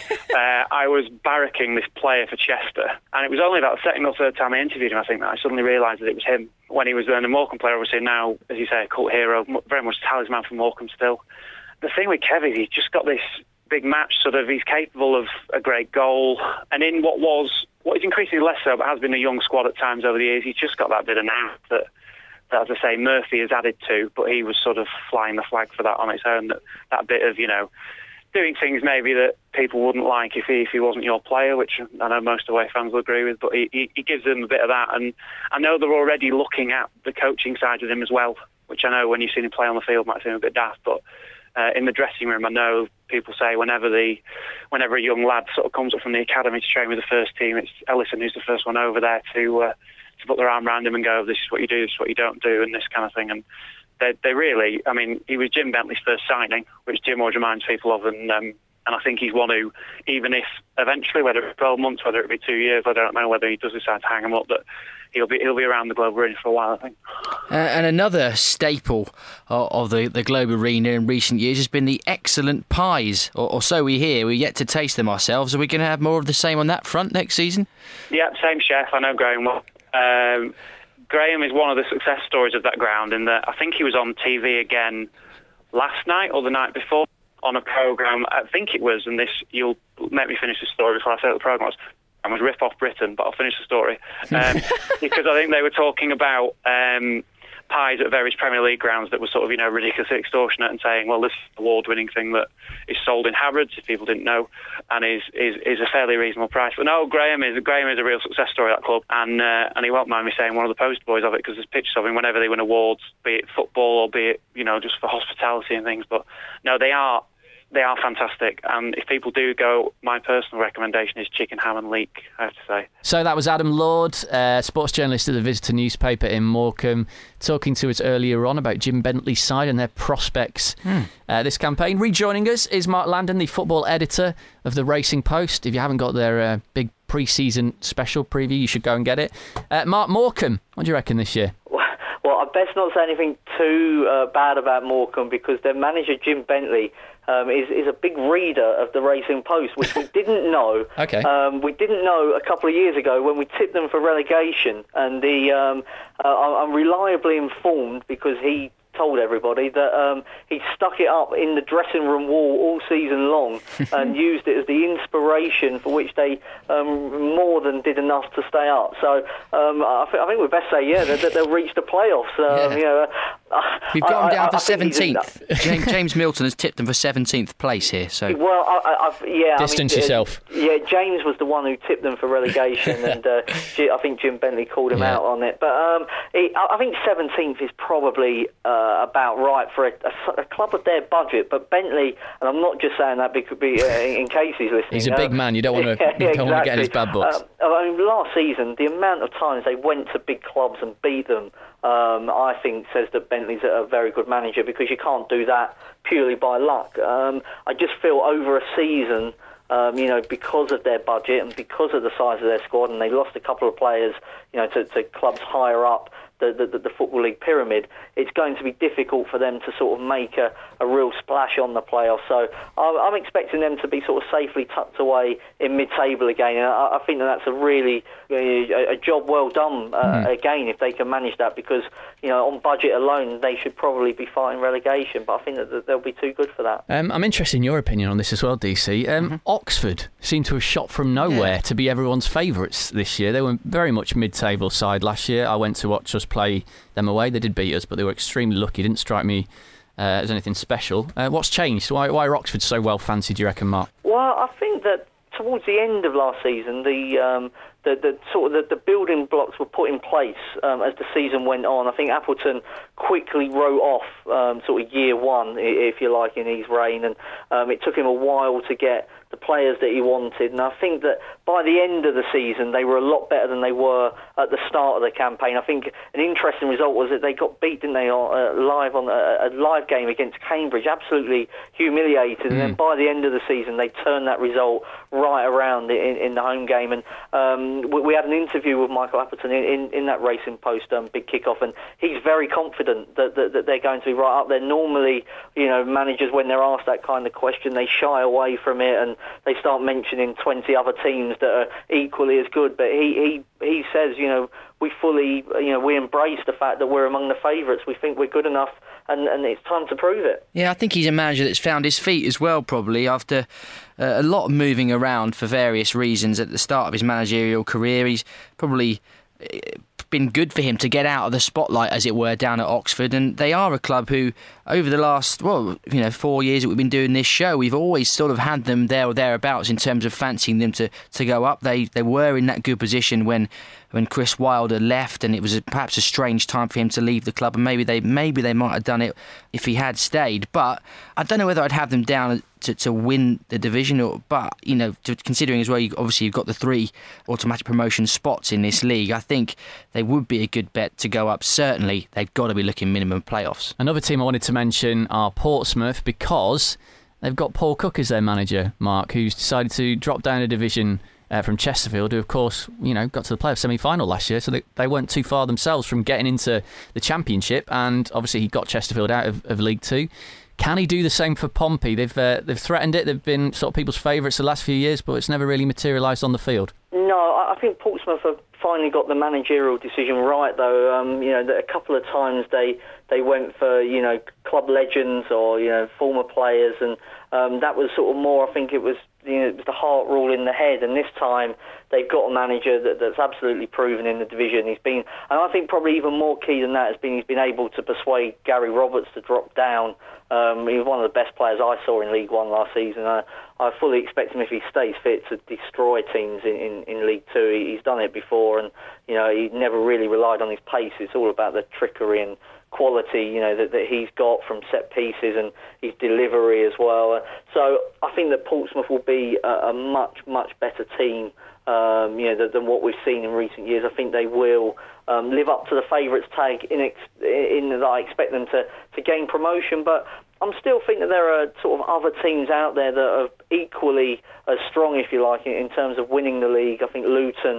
I was barracking this player for Chester. And it was only about the second or third time I interviewed him, I think, that I suddenly realised that it was him. When he was then a Morecambe player, obviously now, as you say, a cult hero, very much talisman for Morecambe still. The thing with Kev is he's just got this big match, sort of, he's capable of a great goal. And in what is increasingly less so, but has been a young squad at times over the years, he's just got that bit of knack that, as I say, Murphy has added to, but he was sort of flying the flag for that on its own. That bit of, doing things maybe that people wouldn't like if he wasn't your player, which I know most away fans will agree with, but he gives them a bit of that. And I know they're already looking at the coaching side of him as well, which I know when you've seen him play on the field might seem a bit daft, but in the dressing room, I know people say whenever a young lad sort of comes up from the academy to train with the first team, it's Ellison who's the first one over there to put their arm around him and go, this is what you do, this is what you don't do, and this kind of thing. And they really, I mean, he was Jim Bentley's first signing, which Jim always reminds people of, and I think he's one who, even if eventually, whether it's 12 months, whether it be 2 years, I don't know whether he does decide to hang him up, that he'll be around the Globe Arena for a while, I think. And another staple of the Globe Arena in recent years has been the excellent pies, or so we hear. We're yet to taste them ourselves. Are we going to have more of the same on that front next season? Yeah, same chef. I know Graham well. Graham is one of the success stories of that ground in that I think he was on TV again last night or the night before on a programme, I think it was, and you'll make me finish the story before I say what the programme was. I was Rip Off Britain, but I'll finish the story. Because I think they were talking about pies at various Premier League grounds that were sort of, ridiculously extortionate, and saying, well, this is an award-winning thing that is sold in Harrods, if people didn't know, and is a fairly reasonable price. But no, Graham is a real success story at that club, and he won't mind me saying one of the poster boys of it, because there's pictures of him whenever they win awards, be it football or be it, just for hospitality and things. But no, they are fantastic, and if people do go, my personal recommendation is chicken, ham and leek, I have to say. So that was Adam Lord, sports journalist at the Visitor newspaper in Morecambe, talking to us earlier on about Jim Bentley's side and their prospects this campaign. Rejoining us is Mark Landon, the football editor of the Racing Post. If you haven't got their big pre-season special preview, you should go and get it. Mark, Morecambe, what do you reckon this year? Well, I best not say anything too bad about Morecambe, because their manager, Jim Bentley, is a big reader of the Racing Post, which we didn't know. Okay. We didn't know a couple of years ago when we tipped them for relegation, and I'm reliably informed, because he told everybody that he stuck it up in the dressing room wall all season long and used it as the inspiration for which they more than did enough to stay up. So I think we best say, that they'll reach the playoffs. We've got them down for 17th. James Milton has tipped them for 17th place here. So distance yourself. James was the one who tipped them for relegation, and I think Jim Bentley called him out on it. But I think 17th is probably about right for a club of their budget. But Bentley, and I'm not just saying that because in case he's listening. He's a big man. You don't want to get in his bad books. Last season, the amount of times they went to big clubs and beat them, I think says that Bentley's a very good manager, because you can't do that purely by luck. I just feel over a season, because of their budget and because of the size of their squad, and they lost a couple of players, to clubs higher up the Football League pyramid, it's going to be difficult for them to sort of make a real splash on the playoffs. So I'm expecting them to be sort of safely tucked away in mid-table again. And I think that's a really a job well done again, if they can manage that, because on budget alone they should probably be fighting relegation. But I think that they'll be too good for that. I'm interested in your opinion on this as well, DC. Oxford seem to have shot from nowhere to be everyone's favourites this year. They were very much mid-table side last year. I went to watch us play them away. They did beat us, but they were extremely lucky. Didn't strike me as anything special. What's changed? Why are Oxford so well fancied, do you reckon, Mark? Well, I think that towards the end of last season, the building blocks were put in place as the season went on. I think Appleton quickly wrote off sort of year one, if you like, in his reign, and it took him a while to get the players that he wanted. And I think that by the end of the season, they were a lot better than they were at the start of the campaign. I think an interesting result was that they got beat, didn't they, live on a live game against Cambridge, absolutely humiliated. And then by the end of the season, they turned that result right around in the home game. And we had an interview with Michael Appleton in that Racing Post Big Kickoff, and he's very confident that they're going to be right up there. Normally, managers, when they're asked that kind of question, they shy away from it and they start mentioning 20 other teams that are equally as good. But he says, we fully, we embrace the fact that we're among the favourites. We think we're good enough, and it's time to prove it. Yeah, I think he's a manager that's found his feet as well, probably, after a lot of moving around for various reasons at the start of his managerial career. He's probably been good for him to get out of the spotlight, as it were, down at Oxford. And they are a club who, over the last 4 years that we've been doing this show, we've always sort of had them there or thereabouts in terms of fancying them to go up. They were in that good position when Chris Wilder left, and it was perhaps a strange time for him to leave the club, and maybe they might have done it if he had stayed. But I don't know whether I'd have them down to win the division, but considering as well, you've got the 3 automatic promotion spots in this league, I think they would be a good bet to go up. Certainly, they've got to be looking minimum playoffs. Another team I wanted to mention are Portsmouth, because they've got Paul Cook as their manager, Mark, who's decided to drop down a division from Chesterfield, who of course got to the playoff semi-final last year, so they weren't too far themselves from getting into the Championship, and obviously he got Chesterfield out of League 2. Can he do the same for Pompey? They've threatened it. They've been sort of people's favourites the last few years, but it's never really materialised on the field. No, I think Portsmouth have finally got the managerial decision right, though. A couple of times they went for club legends or former players, and that was sort of more. I think it was the heart rule in the head, and this time they've got a manager that's absolutely proven in the division. He's been, and I think probably even more key than that has been he's been able to persuade Gary Roberts to drop down. He was one of the best players I saw in League One last season. I fully expect him, if he stays fit, to destroy teams in League Two. He's done it before, and he never really relied on his pace. It's all about the trickery and quality, that he's got from set pieces and his delivery as well. So I think that Portsmouth will be a much, much better team, than what we've seen in recent years. I think they will live up to the favourites tag in that I expect them to gain promotion, but I'm still thinking that there are sort of other teams out there that are equally as strong, if you like, in terms of winning the league. I think Luton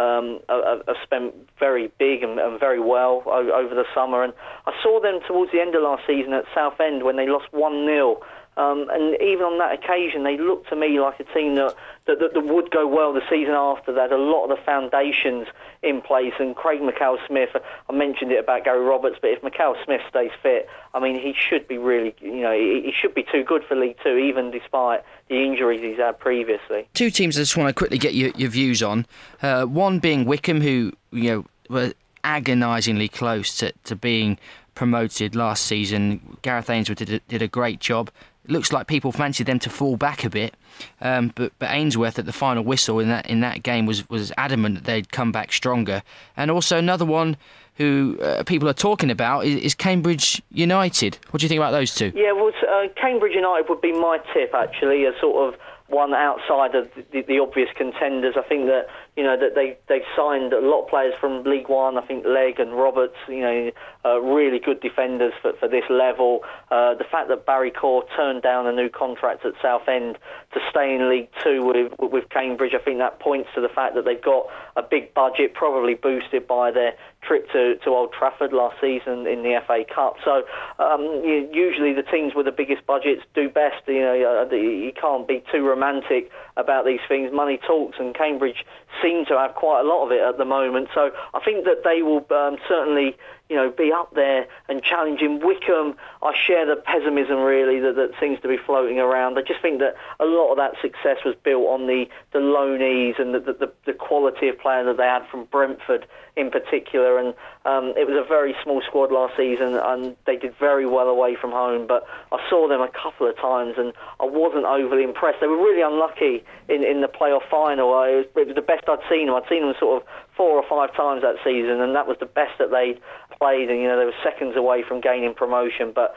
have spent very big and very well over the summer, and I saw them towards the end of last season at Southend when they lost 1-0. And even on that occasion, they looked to me like a team that would go well the season after. They had a lot of the foundations in place. And Craig McCall-Smith, I mentioned it about Gary Roberts, but if McCall-Smith stays fit, I mean, he should be really, he should be too good for League Two, even despite the injuries he's had previously. 2 teams I just want to quickly get your views on. One being Wycombe, who were agonisingly close to being promoted last season. Gareth Ainsworth did a great job. It looks like people fancied them to fall back a bit, but Ainsworth at the final whistle in that game was adamant that they'd come back stronger. And also another one who people are talking about is Cambridge United. What do you think about those two? Yeah, well, Cambridge United would be my tip, actually, a sort of one outside of the obvious contenders. I think that that they've signed a lot of players from League One. I think Legg and Roberts, really good defenders for this level. The fact that Barry Corr turned down a new contract at Southend to stay in League Two with Cambridge, I think that points to the fact that they've got a big budget, probably boosted by their trip to Old Trafford last season in the FA Cup. So usually the teams with the biggest budgets do best. You can't be too romantic about these things. Money talks, and Cambridge seem to have quite a lot of it at the moment. So I think that they will certainly be up there and challenging. Wycombe, I share the pessimism really that seems to be floating around. I just think that a lot of that success was built on the loanees and the quality of player that they had from Brentford in particular, and it was a very small squad last season, and they did very well away from home, but I saw them a couple of times and I wasn't overly impressed. They were really unlucky in the playoff final. It was the best I'd seen them. I'd seen them sort of 4 or 5 times that season, and that was the best that they'd played, and they were seconds away from gaining promotion, but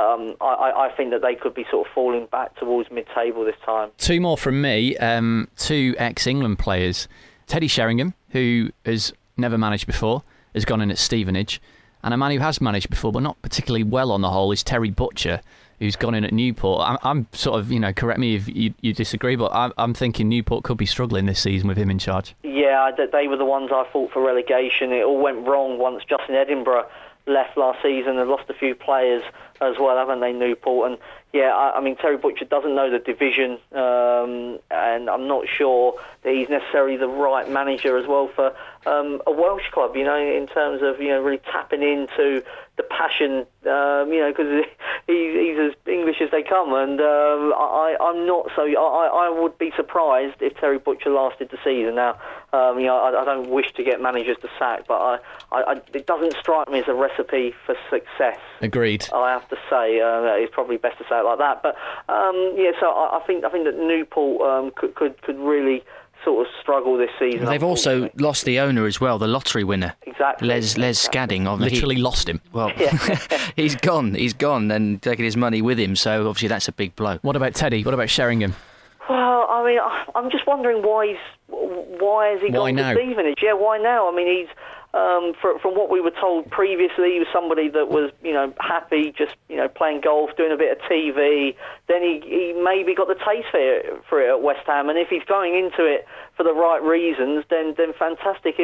I think that they could be sort of falling back towards mid-table this time. 2 more from me, 2 ex-England players. Teddy Sheringham, who has never managed before, has gone in at Stevenage, And a man who has managed before, but not particularly well on the whole, is Terry Butcher, who's gone in at Newport. I'm sort of, correct me if you disagree, but I'm thinking Newport could be struggling this season with him in charge. Yeah, they were the ones I fought for relegation. It all went wrong once Justin Edinburgh left last season. They've lost a few players as well, haven't they, Newport? And I mean, Terry Butcher doesn't know the division, and I'm not sure that he's necessarily the right manager as well for a Welsh club, in terms of, really tapping into the passion, because he's as English as they come, and I'm not so. I would be surprised if Terry Butcher lasted the season. Now, I don't wish to get managers to sack, but it doesn't strike me as a recipe for success. Agreed. I have to say it's probably best to say it like that. But so I think that Newport could really sort of struggle this season. They've also lost the owner as well, the lottery winner. Exactly. Les Scadding. Literally lost him. Well, he's gone and taking his money with him, so obviously that's a big blow. What about Teddy? What about Sheringham? Well, I mean, I'm just wondering why has he gone to Stevenage? Yeah, why now? I mean, he's from what we were told previously, he was somebody that was, happy just, playing golf, doing a bit of TV. Then he maybe got the taste for it at West Ham, and if he's going into it for the right reasons, then fantastic.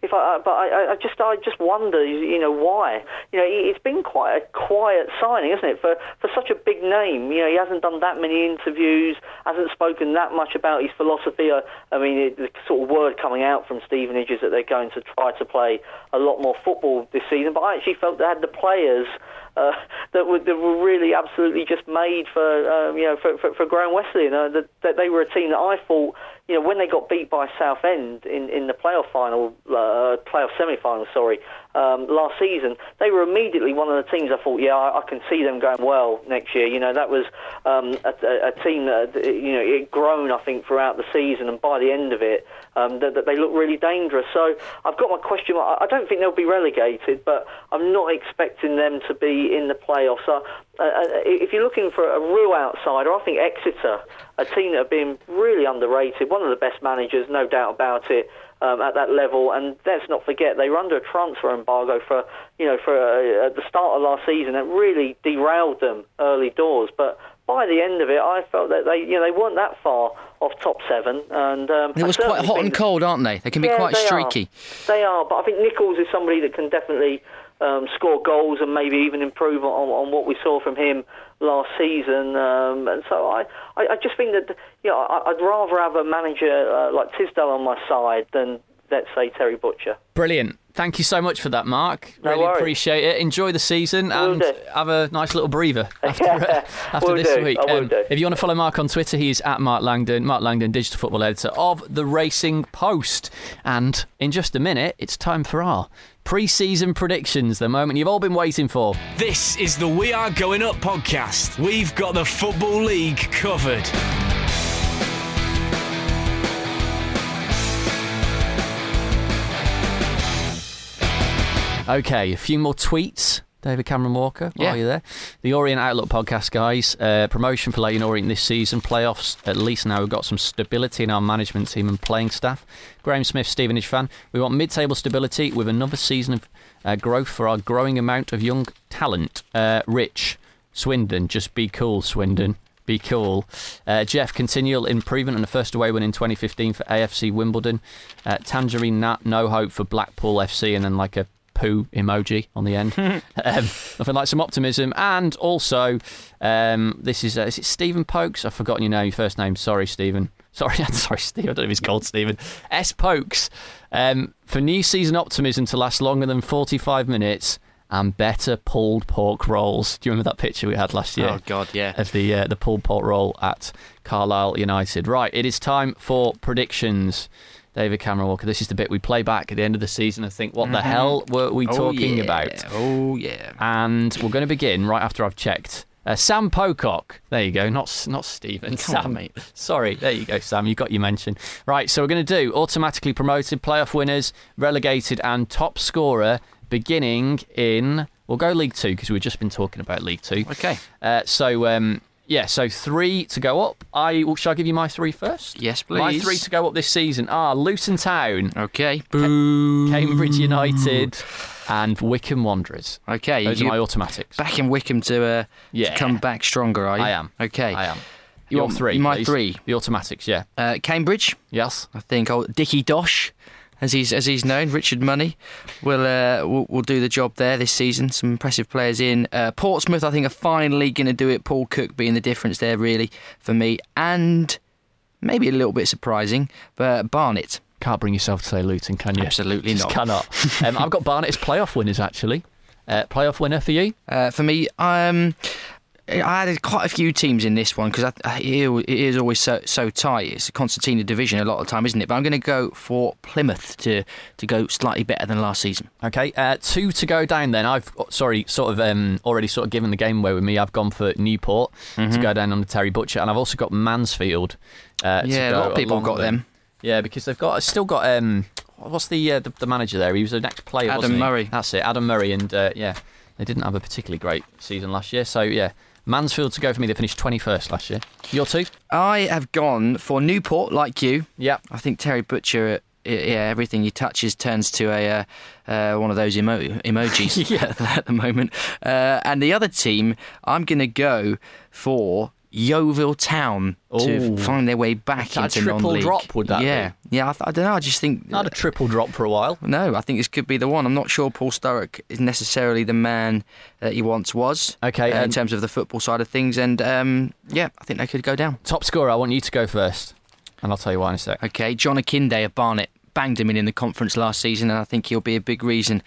I just wonder, why? It's been quite a quiet signing, isn't it, for such a big name? He hasn't done that many interviews, hasn't spoken that much about his philosophy. I mean, the sort of word coming out from Stevenage is that they're going to try to play a lot more football this season, but I actually felt they had the players that were really absolutely just made for Graham Wesleyan. That they were a team that I thought, when they got beat by Southend in the playoff semi-final, last season, they were immediately one of the teams I thought, I can see them going well next year. That was a team that it had grown, I think, throughout the season, and by the end of it, that they looked really dangerous. So I've got my question mark. I don't think they'll be relegated, but I'm not expecting them to be in the playoffs. If you're looking for a real outsider, I think Exeter, a team that have been really underrated, one of the best managers, no doubt about it, at that level. And let's not forget, they were under a transfer embargo for at the start of last season. It really derailed them early doors. But by the end of it, I felt that they weren't that far off top 7. And it was quite hot and cold, aren't they? They can be quite streaky. They are, but I think Nichols is somebody that can definitely score goals and maybe even improve on what we saw from him last season. And so I just think that I'd rather have a manager like Tisdale on my side than, let's say, Terry Butcher. Brilliant. Thank you so much for that, Mark. Really appreciate it. Enjoy the season and have a nice little breather after this week. If you want to follow Mark on Twitter, he's at Mark Langdon. Mark Langdon, digital football editor of The Racing Post. And in just a minute, it's time for our pre-season predictions, the moment you've all been waiting for. This is the We Are Going Up podcast. We've got the Football League covered. Okay, a few more tweets. David Cameron Walker, while you're there. The Orient Outlook podcast, guys. Promotion for Leyton Orient this season. Playoffs, at least now we've got some stability in our management team and playing staff. Graham Smith, Stevenage fan. We want mid-table stability with another season of growth for our growing amount of young talent. Rich, Swindon, just be cool, Swindon. Be cool. Jeff, continual improvement and the first away win in 2015 for AFC Wimbledon. Tangerine Nat, no hope for Blackpool FC, and then like a poo emoji on the end. Nothing like some optimism. And also, this is it Stephen Pokes? I've forgotten your name, your first name. Sorry, Stephen. Sorry, Steve. I don't know if he's called Stephen. S. Pokes. For new season optimism to last longer than 45 minutes and better pulled pork rolls. Do you remember that picture we had last year? Oh, God, yeah. Of the pulled pork roll at Carlisle United. Right, it is time for predictions. David Cameron Walker, this is the bit we play back at the end of the season and think, what the hell were we talking about? Oh, yeah. And we're going to begin right after I've checked. Sam Pocock. There you go. Not Stephen. Sam, mate. Sorry. There you go, Sam. You got your mention. Right, so we're going to do automatically promoted, playoff winners, relegated and top scorer beginning in... We'll go League 2 because we've just been talking about League 2. Okay. So 3 to go up. Shall I give you my 3 first? Yes, please. My 3 to go up this season are Luton Town. Okay. Boo. Cambridge United. and Wycombe Wanderers. Okay. Those are my automatics. Back in Wycombe to come back stronger, are you? I am. Okay. I am. Your three, my please. 3. The automatics, yeah. Cambridge. Yes. I think Dickie Dosh, as he's known, Richard Money, will do the job there this season. Some impressive players in. Portsmouth, I think, are finally going to do it. Paul Cook being the difference there, really, for me. And maybe a little bit surprising, but Barnet. Can't bring yourself to say Luton, can you? Absolutely Just not. Cannot. I've got Barnet as playoff winners, actually. Playoff winner for you? For me, I had quite a few teams in this one because it is always so tight. It's a concertina division a lot of the time, isn't it? But I'm going to go for Plymouth to go slightly better than last season. Okay, 2 to go down then. I've already sort of given the game away with me. I've gone for Newport to go down under Terry Butcher, and I've also got Mansfield. A lot of people got them. Yeah, because they've still got what's the manager there? He was an ex-player, wasn't he? Adam Murray. That's it, Adam Murray, and they didn't have a particularly great season last year. So yeah. Mansfield to go for me. They finished 21st last year. Your 2? I have gone for Newport, like you. Yeah. I think Terry Butcher, everything he touches turns to one of those emojis at the moment. And the other team, I'm going to go for Yeovil Town to find their way back into non-league. A triple drop, would that be? Yeah, I don't know. I just think... Not a triple drop for a while. No, I think this could be the one. I'm not sure Paul Sturrock is necessarily the man that he once was in terms of the football side of things. And, I think they could go down. Top scorer, I want you to go first. And I'll tell you why in a sec. Okay, John Akinde of Barnet. Banged him in the conference last season, and I think he'll be a big reason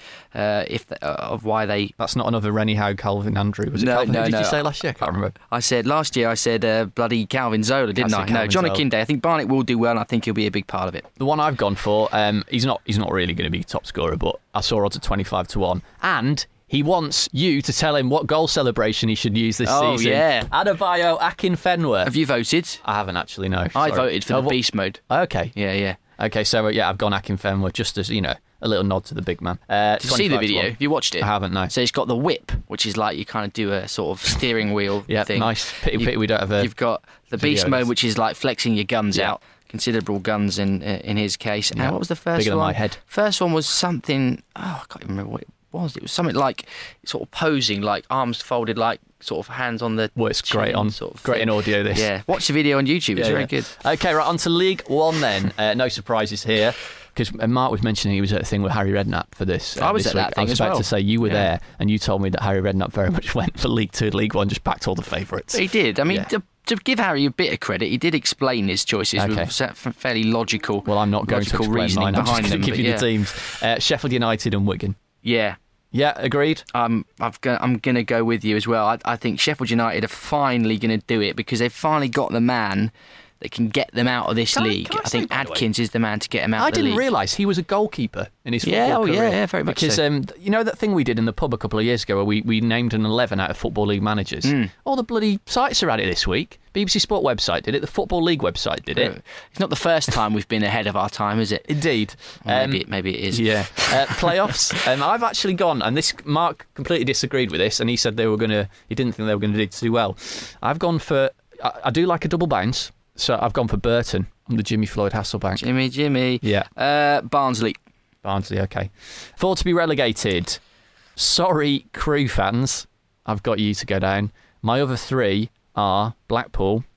of why they... That's not another Rennie Howe, Calvin Andrew, was it? No, Calvin? no, Who did no. you say last year? I can't remember. Last year I said bloody Calvin Zola, didn't I? No, John Akinde. I think Barnet will do well, and I think he'll be a big part of it. The one I've gone for, he's not really going to be top scorer, but I saw odds at 25 to 1, and he wants you to tell him what goal celebration he should use this season. Oh, yeah. Adebayo Akinfenwa. Have you voted? I haven't actually, no. I voted for the beast mode. Okay. Yeah. Okay, so I've gone Akinfenwa just as, a little nod to the big man. Did you see the video? Have you watched it? I haven't, no. So he's got the whip, which is like you kind of do a sort of steering wheel thing. Nice. Pity we don't have a... You've got the beast mode, which is like flexing your guns out. Considerable guns in his case. And what was the first one? Bigger than my head. First one was something... I can't even remember what it was. It was something like sort of posing, like arms folded, like sort of hands on the... Well, it's great in audio, this. Yeah, watch the video on YouTube. It's very good. Okay, right, on to League One then. No surprises here. Because Mark was mentioning he was at a thing with Harry Redknapp for this. I was this at that week. thing I was as about well. to say you were there, and you told me that Harry Redknapp very much went for League 2 and League 1, just backed all the favourites. He did. I mean, to give Harry a bit of credit, he did explain his choices with fairly logical. Well, I'm not going to explain reasoning mine. I'm behind just them. going to give you the teams. Sheffield United and Wigan. Yeah. Yeah, agreed. I'm going to go with you as well. I think Sheffield United are finally going to do it because they've finally got the man that can get them out of this league. I think Adkins is the man to get them out of the league. I didn't realise he was a goalkeeper in his football career. Yeah, very much because, so. you know that thing we did in the pub a couple of years ago where we named an 11 out of Football League managers? All the bloody sites are at it this week. BBC Sport website did it, the Football League website did it. It's not the first time we've been ahead of our time, is it? Indeed. Maybe it is. Yeah. Playoffs. I've actually gone, and this Mark completely disagreed with this, and he said he didn't think they were going to do too well. I've gone for, I do like a double bounce, so I've gone for Burton on the Jimmy Floyd Hasselbank. Jimmy. Yeah. Barnsley, okay. 4 to be relegated. Sorry, Crew fans. I've got you to go down. My other 3 are Blackpool,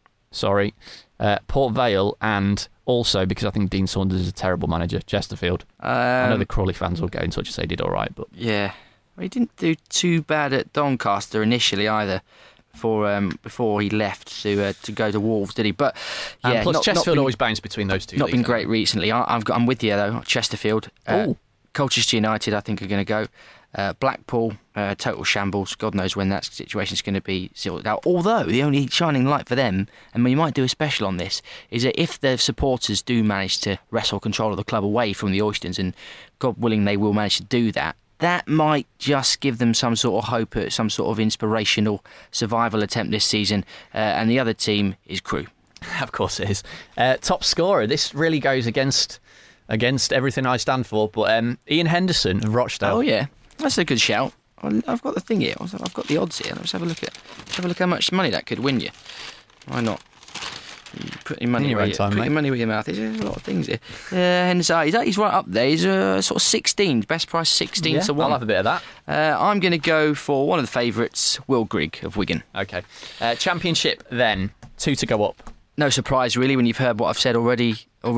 Port Vale, and also, because I think Dean Saunders is a terrible manager, Chesterfield. I know the Crawley fans will get in touch and say he did all right, but... Yeah. Well, he didn't do too bad at Doncaster initially either. Before he left to go to Wolves, did he? But yeah, plus Chesterfield always bounced between those two. Not been great recently. I'm with you though. Chesterfield, Colchester United, I think are going to go. Blackpool, total shambles. God knows when that situation's going to be sorted out. Although the only shining light for them, and we might do a special on this, is that if the supporters do manage to wrestle control of the club away from the Oystons, and God willing they will manage to do that, that might just give them some sort of hope at some sort of inspirational survival attempt this season. And the other team is Crewe. Of course it is. Top scorer. This really goes against everything I stand for. But Ian Henderson of Rochdale. Oh yeah, that's a good shout. I've got the thing here. I've got the odds here. Let's have a look how much money that could win you. Why not? Put your money in your own time, put mate. your money where your mouth is. There's a lot of things here. He's right up there. He's sort of 16. Best price 16 to 1. I'll have a bit of that. I'm going to go for one of the favourites, Will Grigg of Wigan. Okay. Championship then. 2 to go up. No surprise, really, when you've heard what I've said already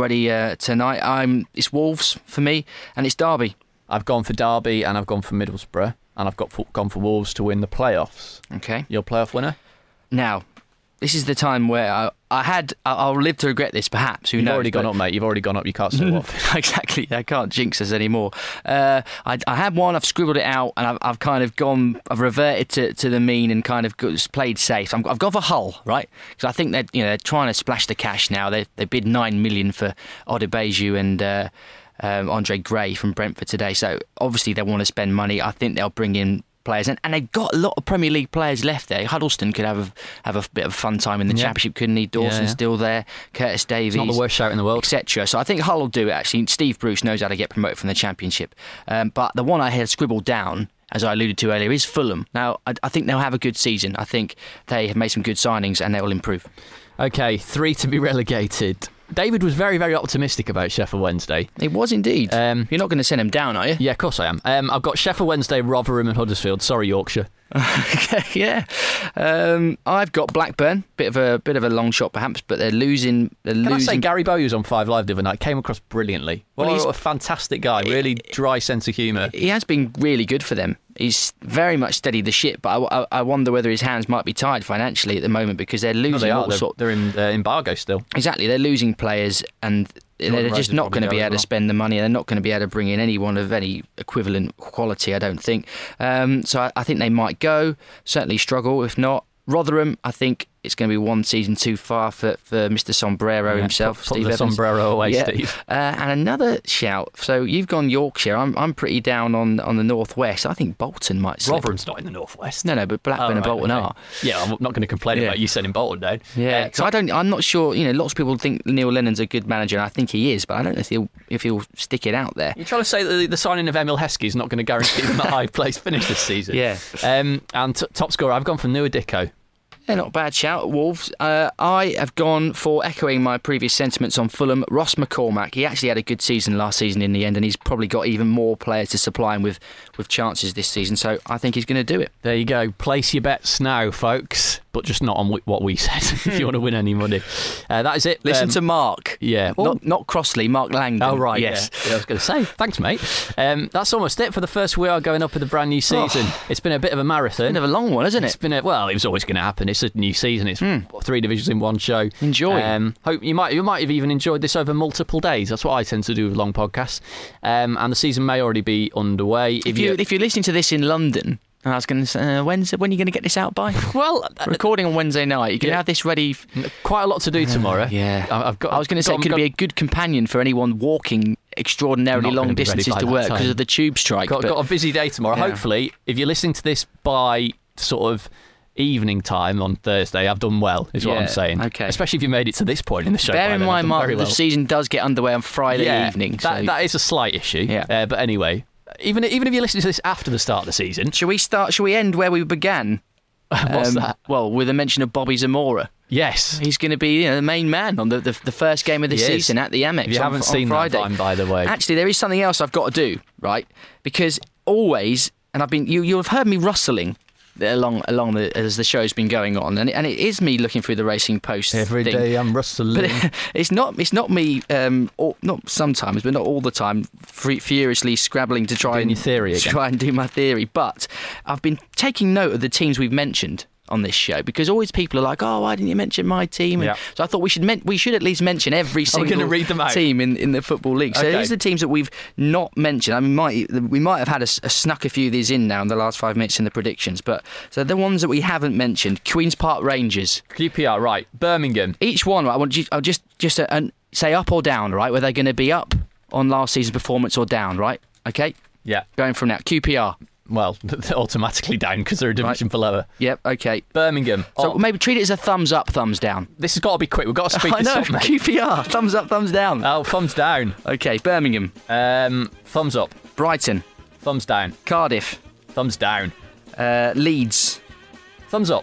tonight. It's Wolves for me, and it's Derby. I've gone for Derby and I've gone for Middlesbrough, and I've gone for Wolves to win the playoffs. Okay. Your playoff winner? Now, this is the time where I'll live to regret this, perhaps. Who knows? You've already gone up, mate. You've already gone up. You can't stay off. Exactly. I can't jinx us anymore. I had one. I've scribbled it out, and I've kind of gone. I've reverted to the mean and kind of played safe. I've gone for Hull, right? Because I think they're trying to splash the cash now. They bid 9 million for Odebeju and Andre Gray from Brentford today. So obviously they want to spend money. I think they'll bring in players, and they've got a lot of Premier League players left there. Huddleston could have a bit of a fun time in the Championship, couldn't he? Dawson's still there, Curtis Davies. It's not the worst shout in the world, etc. So I think Hull will do it, actually. Steve Bruce knows how to get promoted from the Championship. But the one I had scribbled down, as I alluded to earlier, is Fulham. Now, I think they'll have a good season. I think they have made some good signings and they will improve. Okay, 3 to be relegated. David was very, very optimistic about Sheffield Wednesday. It was indeed. You're not going to send him down, are you? Yeah, of course I am. I've got Sheffield Wednesday, Rotherham and Huddersfield. Sorry, Yorkshire. Yeah. I've got Blackburn. Bit of a long shot, perhaps, but they're losing. Can I say Gary Bowyer was on 5 Live the other night? Came across brilliantly. Well, he's a fantastic guy. Really dry sense of humour. He has been really good for them. He's very much steadied the ship, but I wonder whether his hands might be tied financially at the moment because they're losing. No, they are. They're in embargo still. Exactly. They're losing players and they're just not going to be able to spend the money. They're not going to be able to bring in anyone of any equivalent quality, I don't think. So I think they might go, certainly struggle. If not, Rotherham, I think it's going to be one season too far for Mr. Sombrero himself, put Steve the Evans. sombrero away, Steve. And another shout. So you've gone Yorkshire. I'm pretty down on the northwest. I think Bolton might slip. Rotherham's not in the northwest. No, but Blackburn and Bolton are. Yeah, I'm not going to complain about you sending Bolton down. Yeah, so I'm not sure. Lots of people think Neil Lennon's a good manager, and I think he is, but I don't know if he'll stick it out there. You're trying to say that the signing of Emil Heskey is not going to guarantee them a high place finish this season? Yeah. And top scorer, I've gone for Nuadicko. Yeah, not a bad shout, Wolves. I have gone for, echoing my previous sentiments on Fulham, Ross McCormack. He actually had a good season last season in the end, and he's probably got even more players to supply him with chances this season, so I think he's going to do it. There you go. Place your bets now, folks, but just not on what we said if you want to win any money. That is it. Listen to Mark. Yeah. Not Crossley, Mark Langdon. Oh, right. Yes. Yeah, I was going to say. Thanks, mate. That's almost it for the first We Are Going Up with a brand new season. It's been a bit of a marathon. Bit of a long one, isn't it? It's been it was always going to happen. It's a new season. It's 3 divisions in one show. Enjoy. Hope you might have even enjoyed this over multiple days. That's what I tend to do with long podcasts. And the season may already be underway. If you're listening to this in London, I was going to say, when are you going to get this out by? Well, recording on Wednesday night. You can have this ready. Quite a lot to do tomorrow. Yeah, I was going to say it could be a good companion for anyone walking extraordinarily long distances to work because of the tube strike. Got a busy day tomorrow. Yeah. Hopefully, if you're listening to this by sort of evening time on Thursday, I've done well, is what I'm saying. Okay. Especially if you made it to this point in the show. Bear in mind, Mark, the season does get underway on Friday evening. That is a slight issue. Yeah. But anyway, even if you're listening to this after the start of the season, shall we end where we began? What's that? Well, with a mention of Bobby Zamora. Yes, he's going to be the main man on the first game of the season at the Amex. If you haven't seen Friday. That time, by the way. Actually, there is something else I've got to do, right? Because always, and I've been you'll have heard me rustling along as the show's been going on, and it is me looking through the Racing Post every thing. day. I'm rustling, but it's not me. Not sometimes, but not all the time. Furiously scrabbling to try and do my theory. But I've been taking note of the teams we've mentioned on this show, because always people are like, oh, why didn't you mention my team? And so I thought we should at least mention every single team in the Football League. So these are the teams that we've not mentioned. I mean, we might have had a snuck a few of these in now in the last 5 minutes in the predictions, but so the ones that we haven't mentioned: Queen's Park Rangers, QPR, right? Birmingham. Each one, right? I'll just say up or down, right? Where they're going to be up on last season's performance or down, right? Okay. Yeah. Going from now, QPR. Well, they're automatically down because they're a division below. Yep, okay. Birmingham. So maybe treat it as a thumbs up, thumbs down. This has got to be quick. We've got to speed this up, mate. QPR, thumbs up, thumbs down. Oh, thumbs down. Okay, Birmingham. Thumbs up. Brighton. Thumbs down. Cardiff. Thumbs down. Leeds. Thumbs up.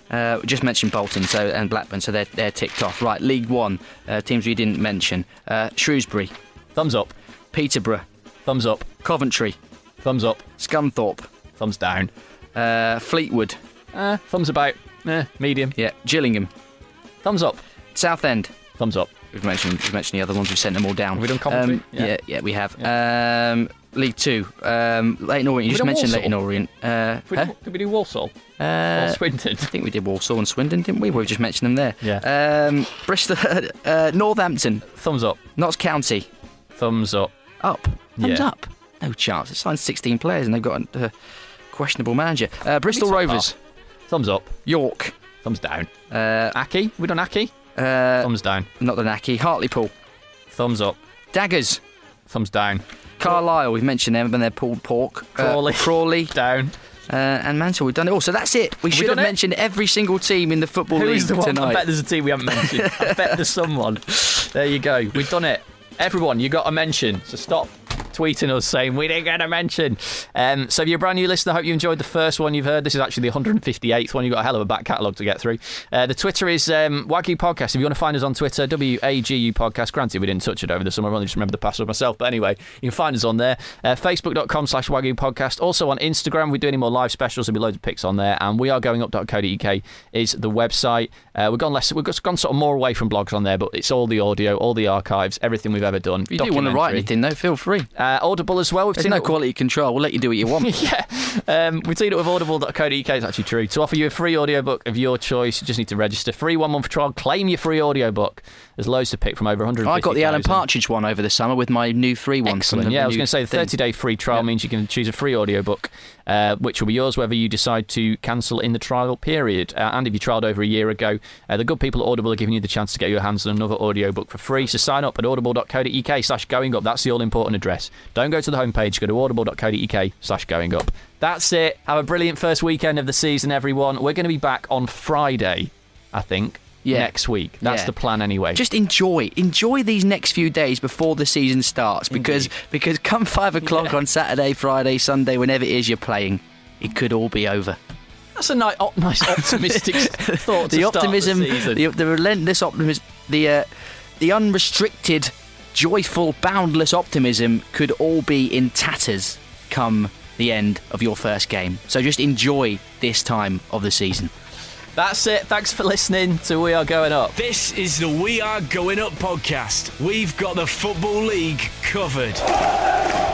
Just mentioned Bolton and Blackburn, so they're ticked off. Right, League One, teams we didn't mention. Shrewsbury. Thumbs up. Peterborough. Thumbs up. Coventry. Thumbs up. Scunthorpe. Thumbs down. Fleetwood. Thumbs about. Medium. Yeah. Gillingham. Thumbs up. Southend. Thumbs up. We've mentioned the other ones. We've sent them all down. Have we done Coventry? Yeah, we have. Yeah. League Two. Leyton Orient. You just mentioned Leyton Orient. Did we do Walsall? Or Swindon? I think we did Walsall and Swindon, didn't we? We've just mentioned them there. Yeah. Bristol. Northampton. Thumbs up. Notts County. Thumbs up. Up. Thumbs up. No chance. They signed 16 players and they've got a questionable manager. Bristol Rovers. Up. Thumbs up. York. Thumbs down. Aki. We done Aki? Thumbs down. Not done Aki. Hartlepool. Thumbs up. Daggers. Thumbs down. Carlisle. We've mentioned them, and they're pulled pork. Crawley. Down. And Mansell. We've done it all. So that's it. We should have mentioned every single team in the Football League tonight. I bet there's a team we haven't mentioned. I bet there's someone. There you go. We've done it. Everyone, you got a mention. So stop tweeting us saying we didn't get a mention. So if you're a brand new listener, I hope you enjoyed the first one you've heard. This is actually the 158th one. You've got a hell of a back catalogue to get through. The Twitter is Wagyu Podcast. If you want to find us on Twitter, WAGU Podcast. Granted, we didn't touch it over the summer. I only just remember the password myself. But anyway, you can find us on there. Facebook.com/Wagyu Podcast. Also on Instagram, we do any more live specials. There'll be loads of pics on there. And wearegoingup.co.uk is the website. We've gone sort of more away from blogs on there, but it's all the audio, all the archives, everything we've ever done. If you do want to write anything, though, feel free. Audible as well. There's no quality control. We'll let you do what you want. Yeah. We've teamed up with audible.co.uk. It's actually true. To offer you a free audiobook of your choice, you just need to register. Free 1 month trial. Claim your free audiobook. There's loads to pick from over 150,000. I got the Alan Partridge one over the summer with my new free one. Excellent. Yeah, I was going to say the 30-day free trial means you can choose a free audiobook, which will be yours whether you decide to cancel in the trial period. And if you trialled over a year ago, the good people at Audible are giving you the chance to get your hands on another audiobook for free. So sign up at audible.co.uk/goingup. That's the all-important address. Don't go to the homepage. Go to audible.co.uk/goingup. That's it. Have a brilliant first weekend of the season, everyone. We're going to be back on Friday, I think. Next week. That's the plan anyway. Just enjoy these next few days before the season starts, because come 5 o'clock on Saturday, Friday, Sunday, whenever it is you're playing, it could all be over. That's a nice optimistic thought. The to optimism, start the season. The relentless optimism, the unrestricted, joyful, boundless optimism could all be in tatters come the end of your first game. So just enjoy this time of the season. That's it. Thanks for listening to We Are Going Up. This is the We Are Going Up podcast. We've got the Football League covered.